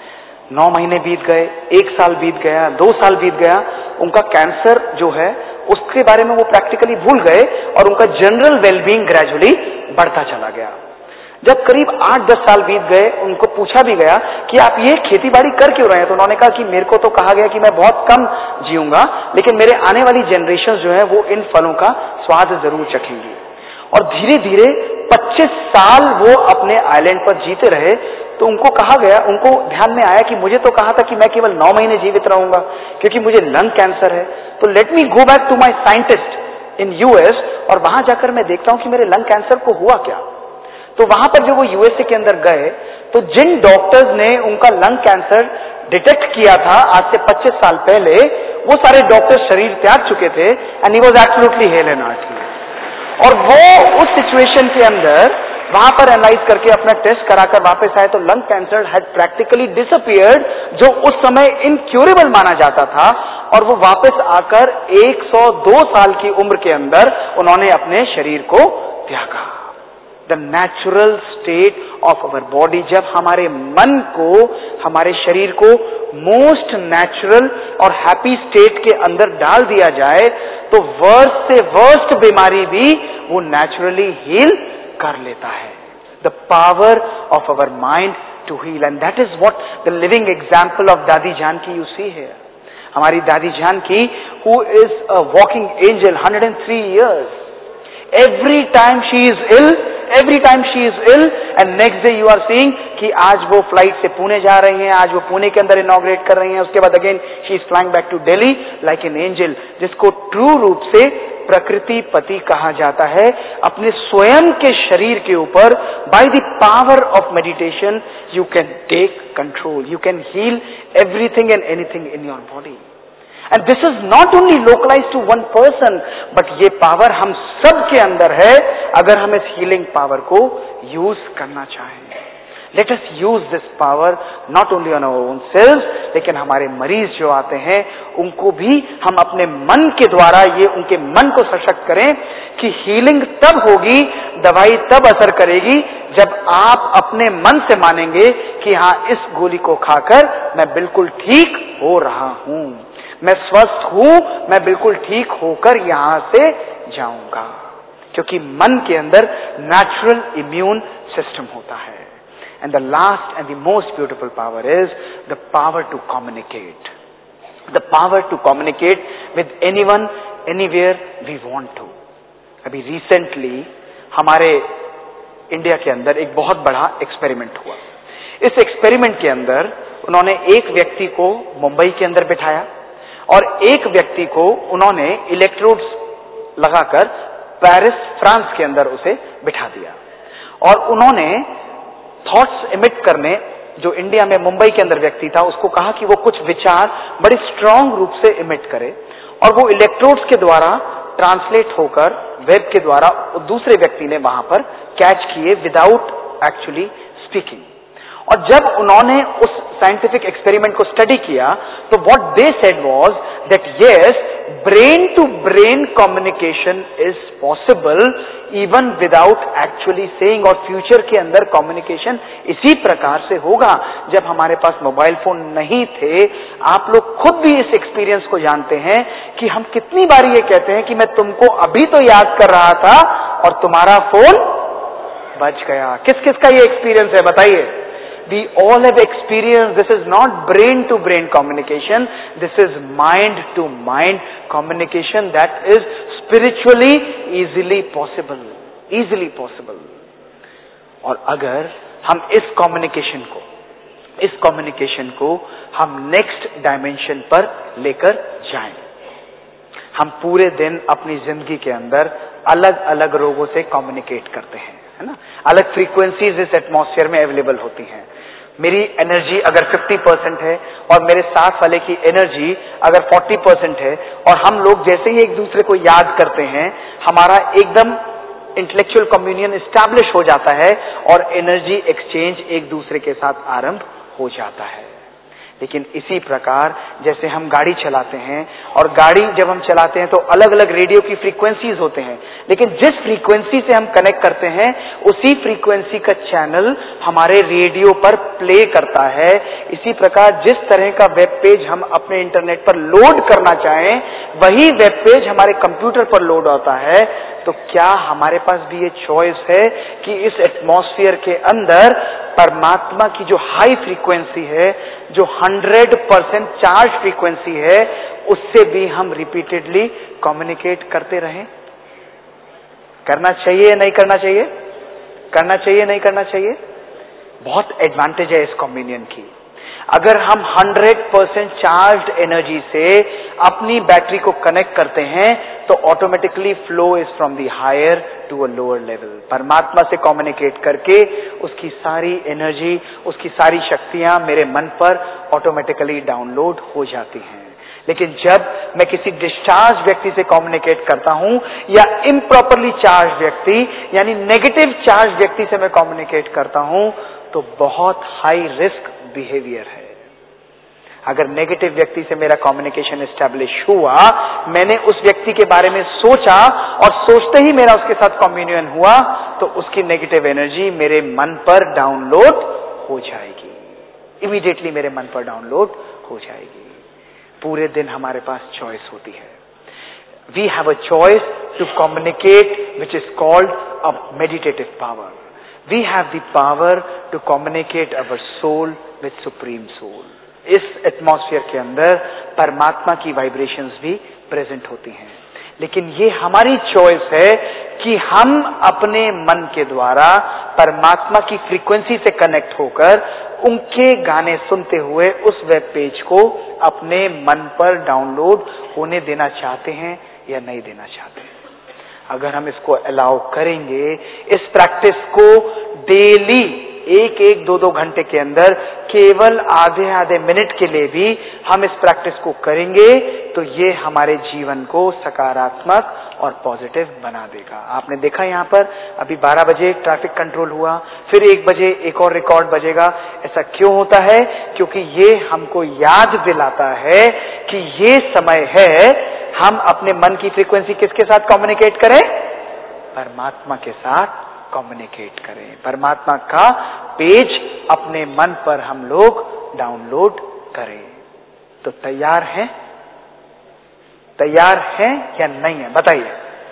9 महीने बीत गए, 1 साल बीत गया, 2 साल बीत गया. उनका कैंसर जो है उसके बारे में वो प्रैक्टिकली भूल गए और उनका जनरल वेलबींग ग्रेजुअली बढ़ता चला गया. जब करीब 8-10 साल बीत गए, उनको पूछा भी गया कि आप ये खेती बाड़ी कर क्यों रहे हैं, तो उन्होंने कहा कि मेरे को तो कहा गया कि मैं बहुत कम जीऊंगा, लेकिन मेरे आने वाली जनरेशन जो है वो इन फलों का स्वाद जरूर चखेंगी. और धीरे धीरे 25 साल वो अपने आइलैंड पर जीते रहे. तो उनको कहा गया, उनको ध्यान में आया कि मुझे तो कहा था कि मैं केवल 9 महीने जीवित रहूंगा क्योंकि मुझे लंग कैंसर है, तो let me go back to my scientist in US और वहां जाकर मैं देखता हूं कि मेरे लंग कैंसर को हुआ क्या. तो वहां पर जब वो USA के अंदर गए तो जिन डॉक्टर्स ने उनका लंग कैंसर डिटेक्ट किया था आज से 25 साल पहले, वो सारे डॉक्टर शरीर त्याग चुके थे and he was absolutely hale and hearty. और वो उस सिचुएशन के अंदर वहां पर एनालाइज करके अपना टेस्ट कराकर वापस आए तो lung cancer had practically disappeared, जो उस समय इनक्यूरेबल माना जाता था. और वो वापस आकर 102 साल की उम्र के अंदर उन्होंने अपने शरीर को त्यागा. The natural state of our body, जब हमारे मन को, हमारे शरीर को मोस्ट नेचुरल और हैप्पी स्टेट के अंदर डाल दिया जाए तो वर्स्ट से वर्स्ट बीमारी भी वो नेचुरली हील कर लेता है. The power of our mind to heal, and that is what the living example of Dadi Janki you see here. हमारी Dadi Janki who is a walking angel, 103 years. Every time she is ill and next day you are seeing कि आज वो flight से पुणे जा रही हैं, आज वो पुणे के अंदर इनॉग्रेट कर रही हैं, उसके बाद again she is flying back to Delhi like an angel, जिसको ट्रू रूप से प्रकृति पति कहा जाता है. अपने स्वयं के शरीर के ऊपर by the power of meditation you can take control, you can heal everything and anything in your body. And this is not only localized to one person, but ये पावर हम सब के अंदर है अगर हम इस हीलिंग पावर को यूज करना चाहें. Let us use this power not only on our own selves, लेकिन हमारे मरीज जो आते हैं उनको भी हम अपने मन के द्वारा ये उनके मन को सशक्त करें कि हीलिंग तब होगी, दवाई तब असर करेगी जब आप अपने मन से मानेंगे कि हाँ, इस गोली को खाकर मैं बिल्कुल ठीक हो रहा हूं, मैं स्वस्थ हूं, मैं बिल्कुल ठीक होकर यहां से जाऊंगा. क्योंकि मन के अंदर नेचुरल इम्यून सिस्टम होता है. And the last and the most beautiful power is the power to communicate. The power to communicate with anyone anywhere we want to. अभी रिसेंटली हमारे इंडिया के अंदर एक बहुत बड़ा एक्सपेरिमेंट हुआ। इस एक्सपेरिमेंट के अंदर उन्होंने एक व्यक्ति को मुंबई के अंदर बिठाया और एक व्यक्ति को उन्होंने इलेक्ट्रोड्स लगाकर पेरिस फ्रांस के अंदर उसे बिठा दिया और उन्होंने थॉट्स इमिट करने, जो इंडिया में मुंबई के अंदर व्यक्ति था उसको कहा कि वो कुछ विचार बड़े स्ट्रांग रूप से इमिट करे और वो इलेक्ट्रोड्स के द्वारा ट्रांसलेट होकर वेब के द्वारा दूसरे व्यक्ति ने वहां पर कैच किए विदाउट एक्चुअली स्पीकिंग। और जब उन्होंने उस साइंटिफिक एक्सपेरिमेंट को स्टडी किया तो what they said was that yes, brain to brain communication is possible even without actually saying, और फ्यूचर के अंदर कम्युनिकेशन इसी प्रकार से होगा। जब हमारे पास मोबाइल फोन नहीं थे, आप लोग खुद भी इस एक्सपीरियंस को जानते हैं कि हम कितनी बार ये कहते हैं कि मैं तुमको अभी तो याद कर रहा था और तुम्हारा फोन बज गया। किस किस का ये एक्सपीरियंस है बताइए? We all have experienced, this is not brain to brain communication, this is mind to mind communication that is spiritually easily possible. और अगर हम इस कम्युनिकेशन को हम नेक्स्ट डायमेंशन पर लेकर जाएं, हम पूरे दिन अपनी जिंदगी के अंदर अलग अलग लोगों से कम्युनिकेट करते हैं, है ना? अलग फ्रीक्वेंसीज इस एटमॉस्फेयर में अवेलेबल होती हैं। मेरी एनर्जी अगर 50% है और मेरे साथ वाले की एनर्जी अगर 40% है और हम लोग जैसे ही एक दूसरे को याद करते हैं, हमारा एकदम इंटेलेक्चुअल कम्युनियन एस्टैब्लिश हो जाता है और एनर्जी एक्सचेंज एक दूसरे के साथ आरंभ हो जाता है। लेकिन इसी प्रकार जैसे हम गाड़ी चलाते हैं और गाड़ी जब हम चलाते हैं तो अलग अलग रेडियो की फ्रीक्वेंसीज होते हैं, लेकिन जिस फ्रीक्वेंसी से हम कनेक्ट करते हैं उसी फ्रीक्वेंसी का चैनल हमारे रेडियो पर प्ले करता है। इसी प्रकार जिस तरह का वेब पेज हम अपने इंटरनेट पर लोड करना चाहें वही वेब पेज हमारे कंप्यूटर पर लोड होता है। तो क्या हमारे पास भी ये चॉइस है कि इस एटमॉस्फेयर के अंदर परमात्मा की जो हाई फ्रीक्वेंसी है, जो 100% चार्ज फ्रीक्वेंसी है, उससे भी हम रिपीटेडली कम्युनिकेट करते रहें? करना चाहिए नहीं करना चाहिए? करना चाहिए नहीं करना चाहिए? बहुत एडवांटेज है इस कम्युनियन की। अगर हम 100% चार्ज्ड एनर्जी से अपनी बैटरी को कनेक्ट करते हैं तो automatically flow is from the higher to a lower level. परमात्मा से कम्युनिकेट करके उसकी सारी एनर्जी, उसकी सारी शक्तियां मेरे मन पर ऑटोमेटिकली डाउनलोड हो जाती हैं। लेकिन जब मैं किसी डिस्चार्ज व्यक्ति से कम्युनिकेट करता हूं या इम्प्रॉपरली चार्ज व्यक्ति यानी नेगेटिव चार्ज व्यक्ति से मैं कम्युनिकेट करता हूं तो बहुत हाई रिस्क बिहेवियर है। अगर नेगेटिव व्यक्ति से मेरा कम्युनिकेशन एस्टैब्लिश हुआ, मैंने उस व्यक्ति के बारे में सोचा और सोचते ही मेरा उसके साथ कम्युनियन हुआ, तो उसकी नेगेटिव एनर्जी मेरे मन पर डाउनलोड हो जाएगी, इमीडिएटली मेरे मन पर डाउनलोड हो जाएगी। पूरे दिन हमारे पास चॉइस होती है। We have a choice to communicate which is called a meditative power. We have the power to communicate our soul with supreme soul. इस एटमॉस्फेयर के अंदर परमात्मा की वाइब्रेशंस भी प्रेजेंट होती हैं, लेकिन ये हमारी चॉइस है कि हम अपने मन के द्वारा परमात्मा की फ्रीक्वेंसी से कनेक्ट होकर उनके गाने सुनते हुए उस वेब पेज को अपने मन पर डाउनलोड होने देना चाहते हैं या नहीं देना चाहते हैं। अगर हम इसको अलाउ करेंगे, इस प्रैक्टिस को डेली 1-2 घंटे के अंदर केवल आधे मिनट के लिए भी हम इस प्रैक्टिस को करेंगे तो ये हमारे जीवन को सकारात्मक और पॉजिटिव बना देगा। आपने देखा यहाँ पर अभी 12 बजे ट्रैफिक कंट्रोल हुआ, फिर 1 बजे एक और रिकॉर्ड बजेगा। ऐसा क्यों होता है? क्योंकि ये हमको याद दिलाता है कि ये समय है हम अपने मन की फ्रीक्वेंसी किसके साथ कम्युनिकेट करें? परमात्मा के साथ कम्युनिकेट करें। परमात्मा का पेज अपने मन पर हम लोग डाउनलोड करें। तो तैयार हैं? तैयार हैं या नहीं है? बताइए।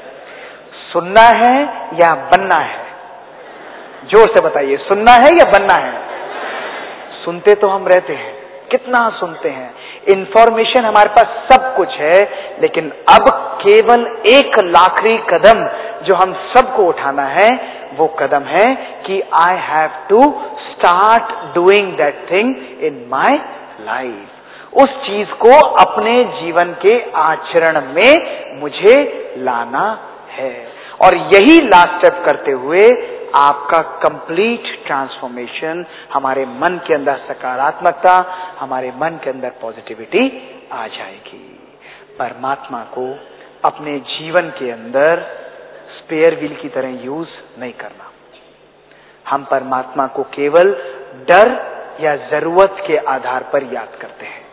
सुनना है या बनना है? जोर से बताइए, सुनना है या बनना है? सुनते तो हम रहते हैं, कितना सुनते हैं, इंफॉर्मेशन हमारे पास सब कुछ है, लेकिन अब केवल एक आखिरी कदम जो हम सबको उठाना है वो कदम है कि I have to start doing that thing in my life. उस चीज को अपने जीवन के आचरण में मुझे लाना है, और यही लास्ट स्टेप करते हुए आपका कंप्लीट ट्रांसफॉर्मेशन, हमारे मन के अंदर सकारात्मकता, हमारे मन के अंदर पॉजिटिविटी आ जाएगी। परमात्मा को अपने जीवन के अंदर स्पेयर व्हील की तरह यूज नहीं करना। हम परमात्मा को केवल डर या जरूरत के आधार पर याद करते हैं।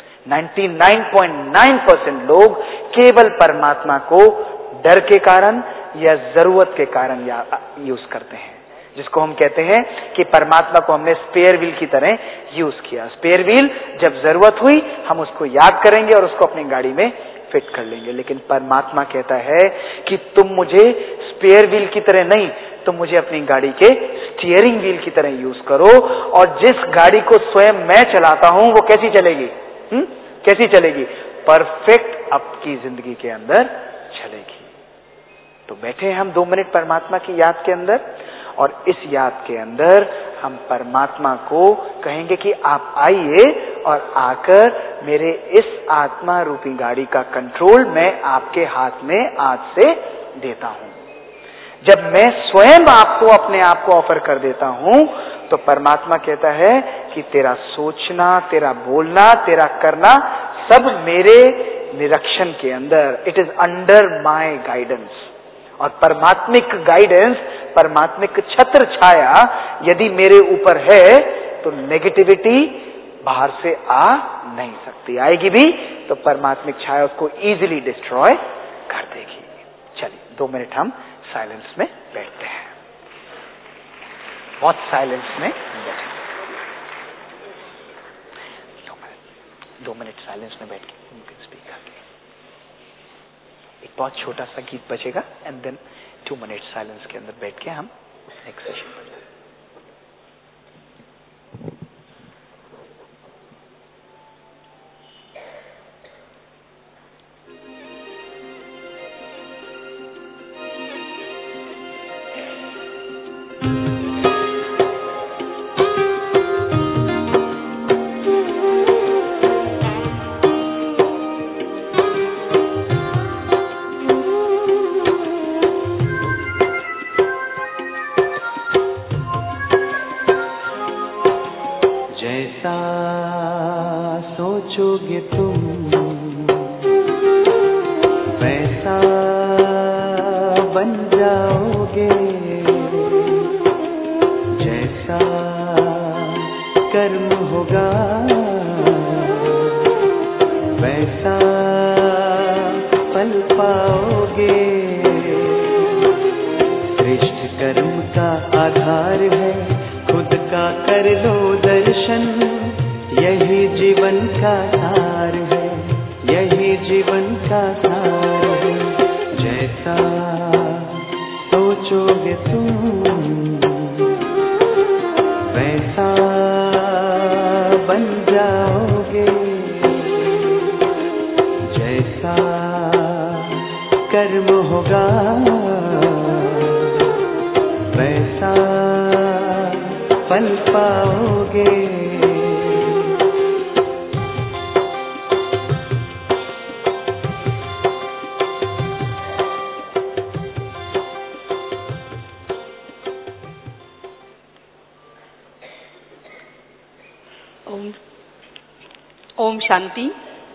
99.9% लोग केवल परमात्मा को डर के कारण या जरूरत के कारण यूज करते हैं, जिसको हम कहते हैं कि परमात्मा को हमने स्पेयर व्हील की तरह यूज किया। स्पेयर व्हील जब जरूरत हुई हम उसको याद करेंगे और उसको अपनी गाड़ी में फिट कर लेंगे, लेकिन परमात्मा कहता है कि तुम मुझे स्पेयर व्हील की तरह नहीं, तुम मुझे अपनी गाड़ी के स्टीयरिंग व्हील की तरह यूज करो, और जिस गाड़ी को स्वयं मैं चलाता हूं वो कैसी चलेगी? कैसी चलेगी? परफेक्ट आपकी जिंदगी के अंदर चलेगी। तो बैठे हम 2 मिनट परमात्मा की याद के अंदर, और इस याद के अंदर हम परमात्मा को कहेंगे कि आप आइए और आकर मेरे इस आत्मा रूपी गाड़ी का कंट्रोल मैं आपके हाथ में आज से देता हूं। जब मैं स्वयं आपको अपने आप को ऑफर कर देता हूं तो परमात्मा कहता है कि तेरा सोचना, तेरा बोलना, तेरा करना सब मेरे निरीक्षण के अंदर, it is under my guidance. और परमात्मिक गाइडेंस, परमात्मिक छत्र छाया यदि मेरे ऊपर है तो नेगेटिविटी बाहर से आ नहीं सकती, आएगी भी तो परमात्मिक छाया उसको इजीली डिस्ट्रॉय कर देगी। चलिए 2 मिनट हम साइलेंस में बैठते हैं, बहुत साइलेंस में बैठे। 2 मिनट साइलेंस में बैठ के स्पीक करके एक बहुत छोटा सा गीत बजेगा, एंड देन 2 मिनट साइलेंस के अंदर बैठ के हम नेक्स्ट सेशन पर जाएंगे। सोचोगे तुम वैसा बन जाओगे, जैसा कर्म होगा वैसा फल पाओगे। श्रेष्ठ कर्म का आधार है खुद का कर लो दर्शन, यही जीवन का सार है, यही जीवन का सार है। जैसा सोचोगे तुम वैसा बन जाओगे, जैसा कर्म होगा वैसा फल पाओगे। ओम शांति।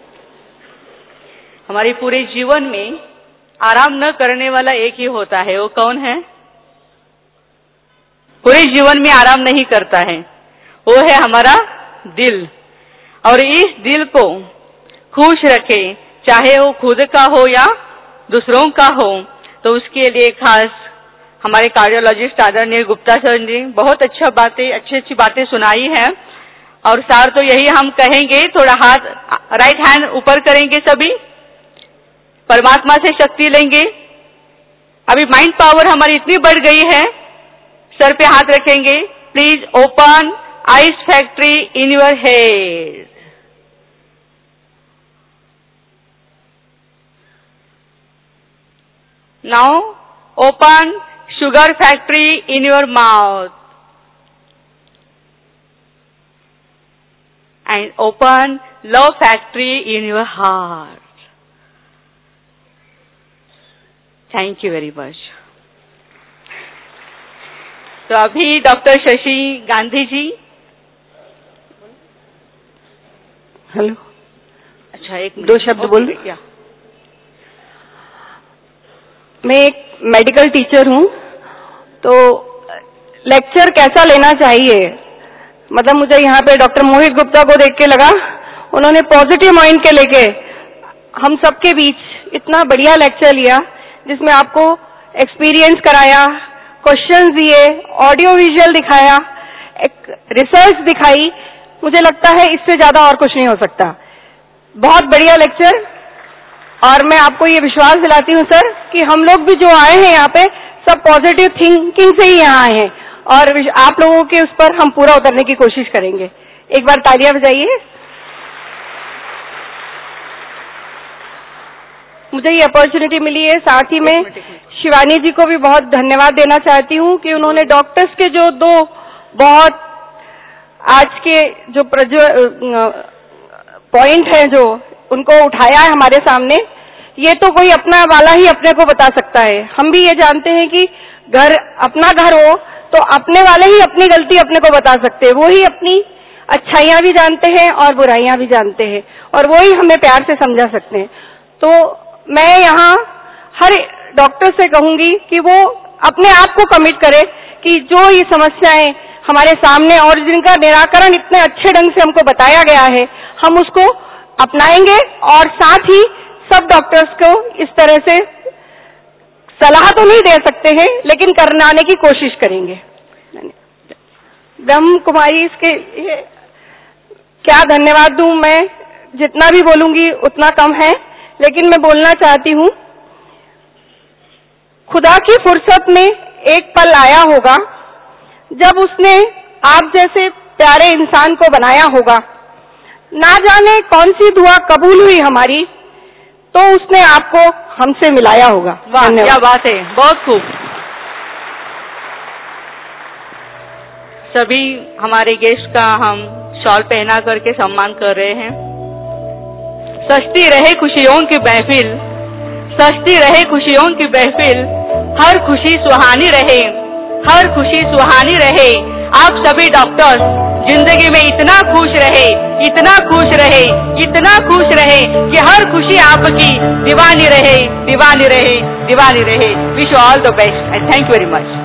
हमारे पूरे जीवन में आराम न करने वाला एक ही होता है, वो कौन है? पूरे जीवन में आराम नहीं करता है, वो है हमारा दिल। और इस दिल को खुश रखे, चाहे वो खुद का हो या दूसरों का हो, तो उसके लिए खास हमारे कार्डियोलॉजिस्ट आदरणीय गुप्ता सर ने बहुत अच्छी बातें सुनाई है। और सार तो यही हम कहेंगे, थोड़ा हाथ राइट हैंड ऊपर करेंगे, सभी परमात्मा से शक्ति लेंगे। अभी माइंड पावर हमारी इतनी बढ़ गई है, सर पे हाथ रखेंगे। Please open ice factory in your head. Now open sugar factory in your mouth and open love factory in your heart. Thank you very much. तो अभी डॉक्टर शशि गांधी जी. हेलो. अच्छा, एक दो शब्द बोल. क्या? मैं एक मेडिकल टीचर हूँ, तो लेक्चर कैसा लेना चाहिए, मतलब मुझे यहाँ पे डॉक्टर मोहित गुप्ता को देख के लगा, उन्होंने पॉजिटिव माइंड के लेके हम सबके बीच इतना बढ़िया लेक्चर लिया, जिसमें आपको एक्सपीरियंस कराया, क्वेश्चंस दिए, ऑडियो विजुअल दिखाया, एक रिसर्च दिखाई. मुझे लगता है इससे ज्यादा और कुछ नहीं हो सकता. बहुत बढ़िया लेक्चर. और मैं आपको ये विश्वास दिलाती हूँ सर कि हम लोग भी जो आए हैं यहाँ पे सब पॉजिटिव थिंकिंग से ही यहाँ आए हैं, और आप लोगों के उस पर हम पूरा उतरने की कोशिश करेंगे. एक बार तालियां बजाइए. मुझे ये अपॉर्चुनिटी मिली है. साथ ही में शिवानी जी को भी बहुत धन्यवाद देना चाहती हूँ कि उन्होंने डॉक्टर्स के जो दो बहुत आज के जो पॉइंट हैं जो उनको उठाया है हमारे सामने. ये तो कोई अपना वाला ही अपने को बता सकता है. हम भी ये जानते हैं कि घर अपना घर हो तो अपने वाले ही अपनी गलती अपने को बता सकते हैं. वो ही अपनी अच्छाइयां भी जानते हैं और बुराइयां भी जानते हैं, और वो ही हमें प्यार से समझा सकते हैं. तो मैं यहाँ हर डॉक्टर से कहूंगी कि वो अपने आप को कमिट करे कि जो ये समस्याएं हमारे सामने और जिनका निराकरण इतने अच्छे ढंग से हमको बताया गया है, हम उसको अपनाएंगे, और साथ ही सब डॉक्टर्स को इस तरह से सलाह तो नहीं दे सकते हैं, लेकिन करवाने की कोशिश करेंगे. ब्रह्म कुमारी इसके क्या धन्यवाद दूं. मैं जितना भी बोलूंगी उतना कम है, लेकिन मैं बोलना चाहती हूँ, खुदा की फुर्सत में एक पल आया होगा जब उसने आप जैसे प्यारे इंसान को बनाया होगा. ना जाने कौन सी दुआ कबूल हुई हमारी, तो उसने आपको हमसे मिलाया होगा. वाह, क्या बात है, बहुत खूब. सभी हमारे गेस्ट का हम शॉल पहना करके सम्मान कर रहे हैं. सजती रहे खुशियों की महफिल, सजती रहे खुशियों की महफिल, हर खुशी सुहानी रहे, हर खुशी सुहानी रहे. आप सभी डॉक्टर्स जिंदगी में इतना खुश रहे, इतना खुश रहे, इतना खुश रहे कि हर खुशी आपकी दीवानी रहे, दीवानी रहे, दीवानी रहे. Wish you all the best and thank you very much.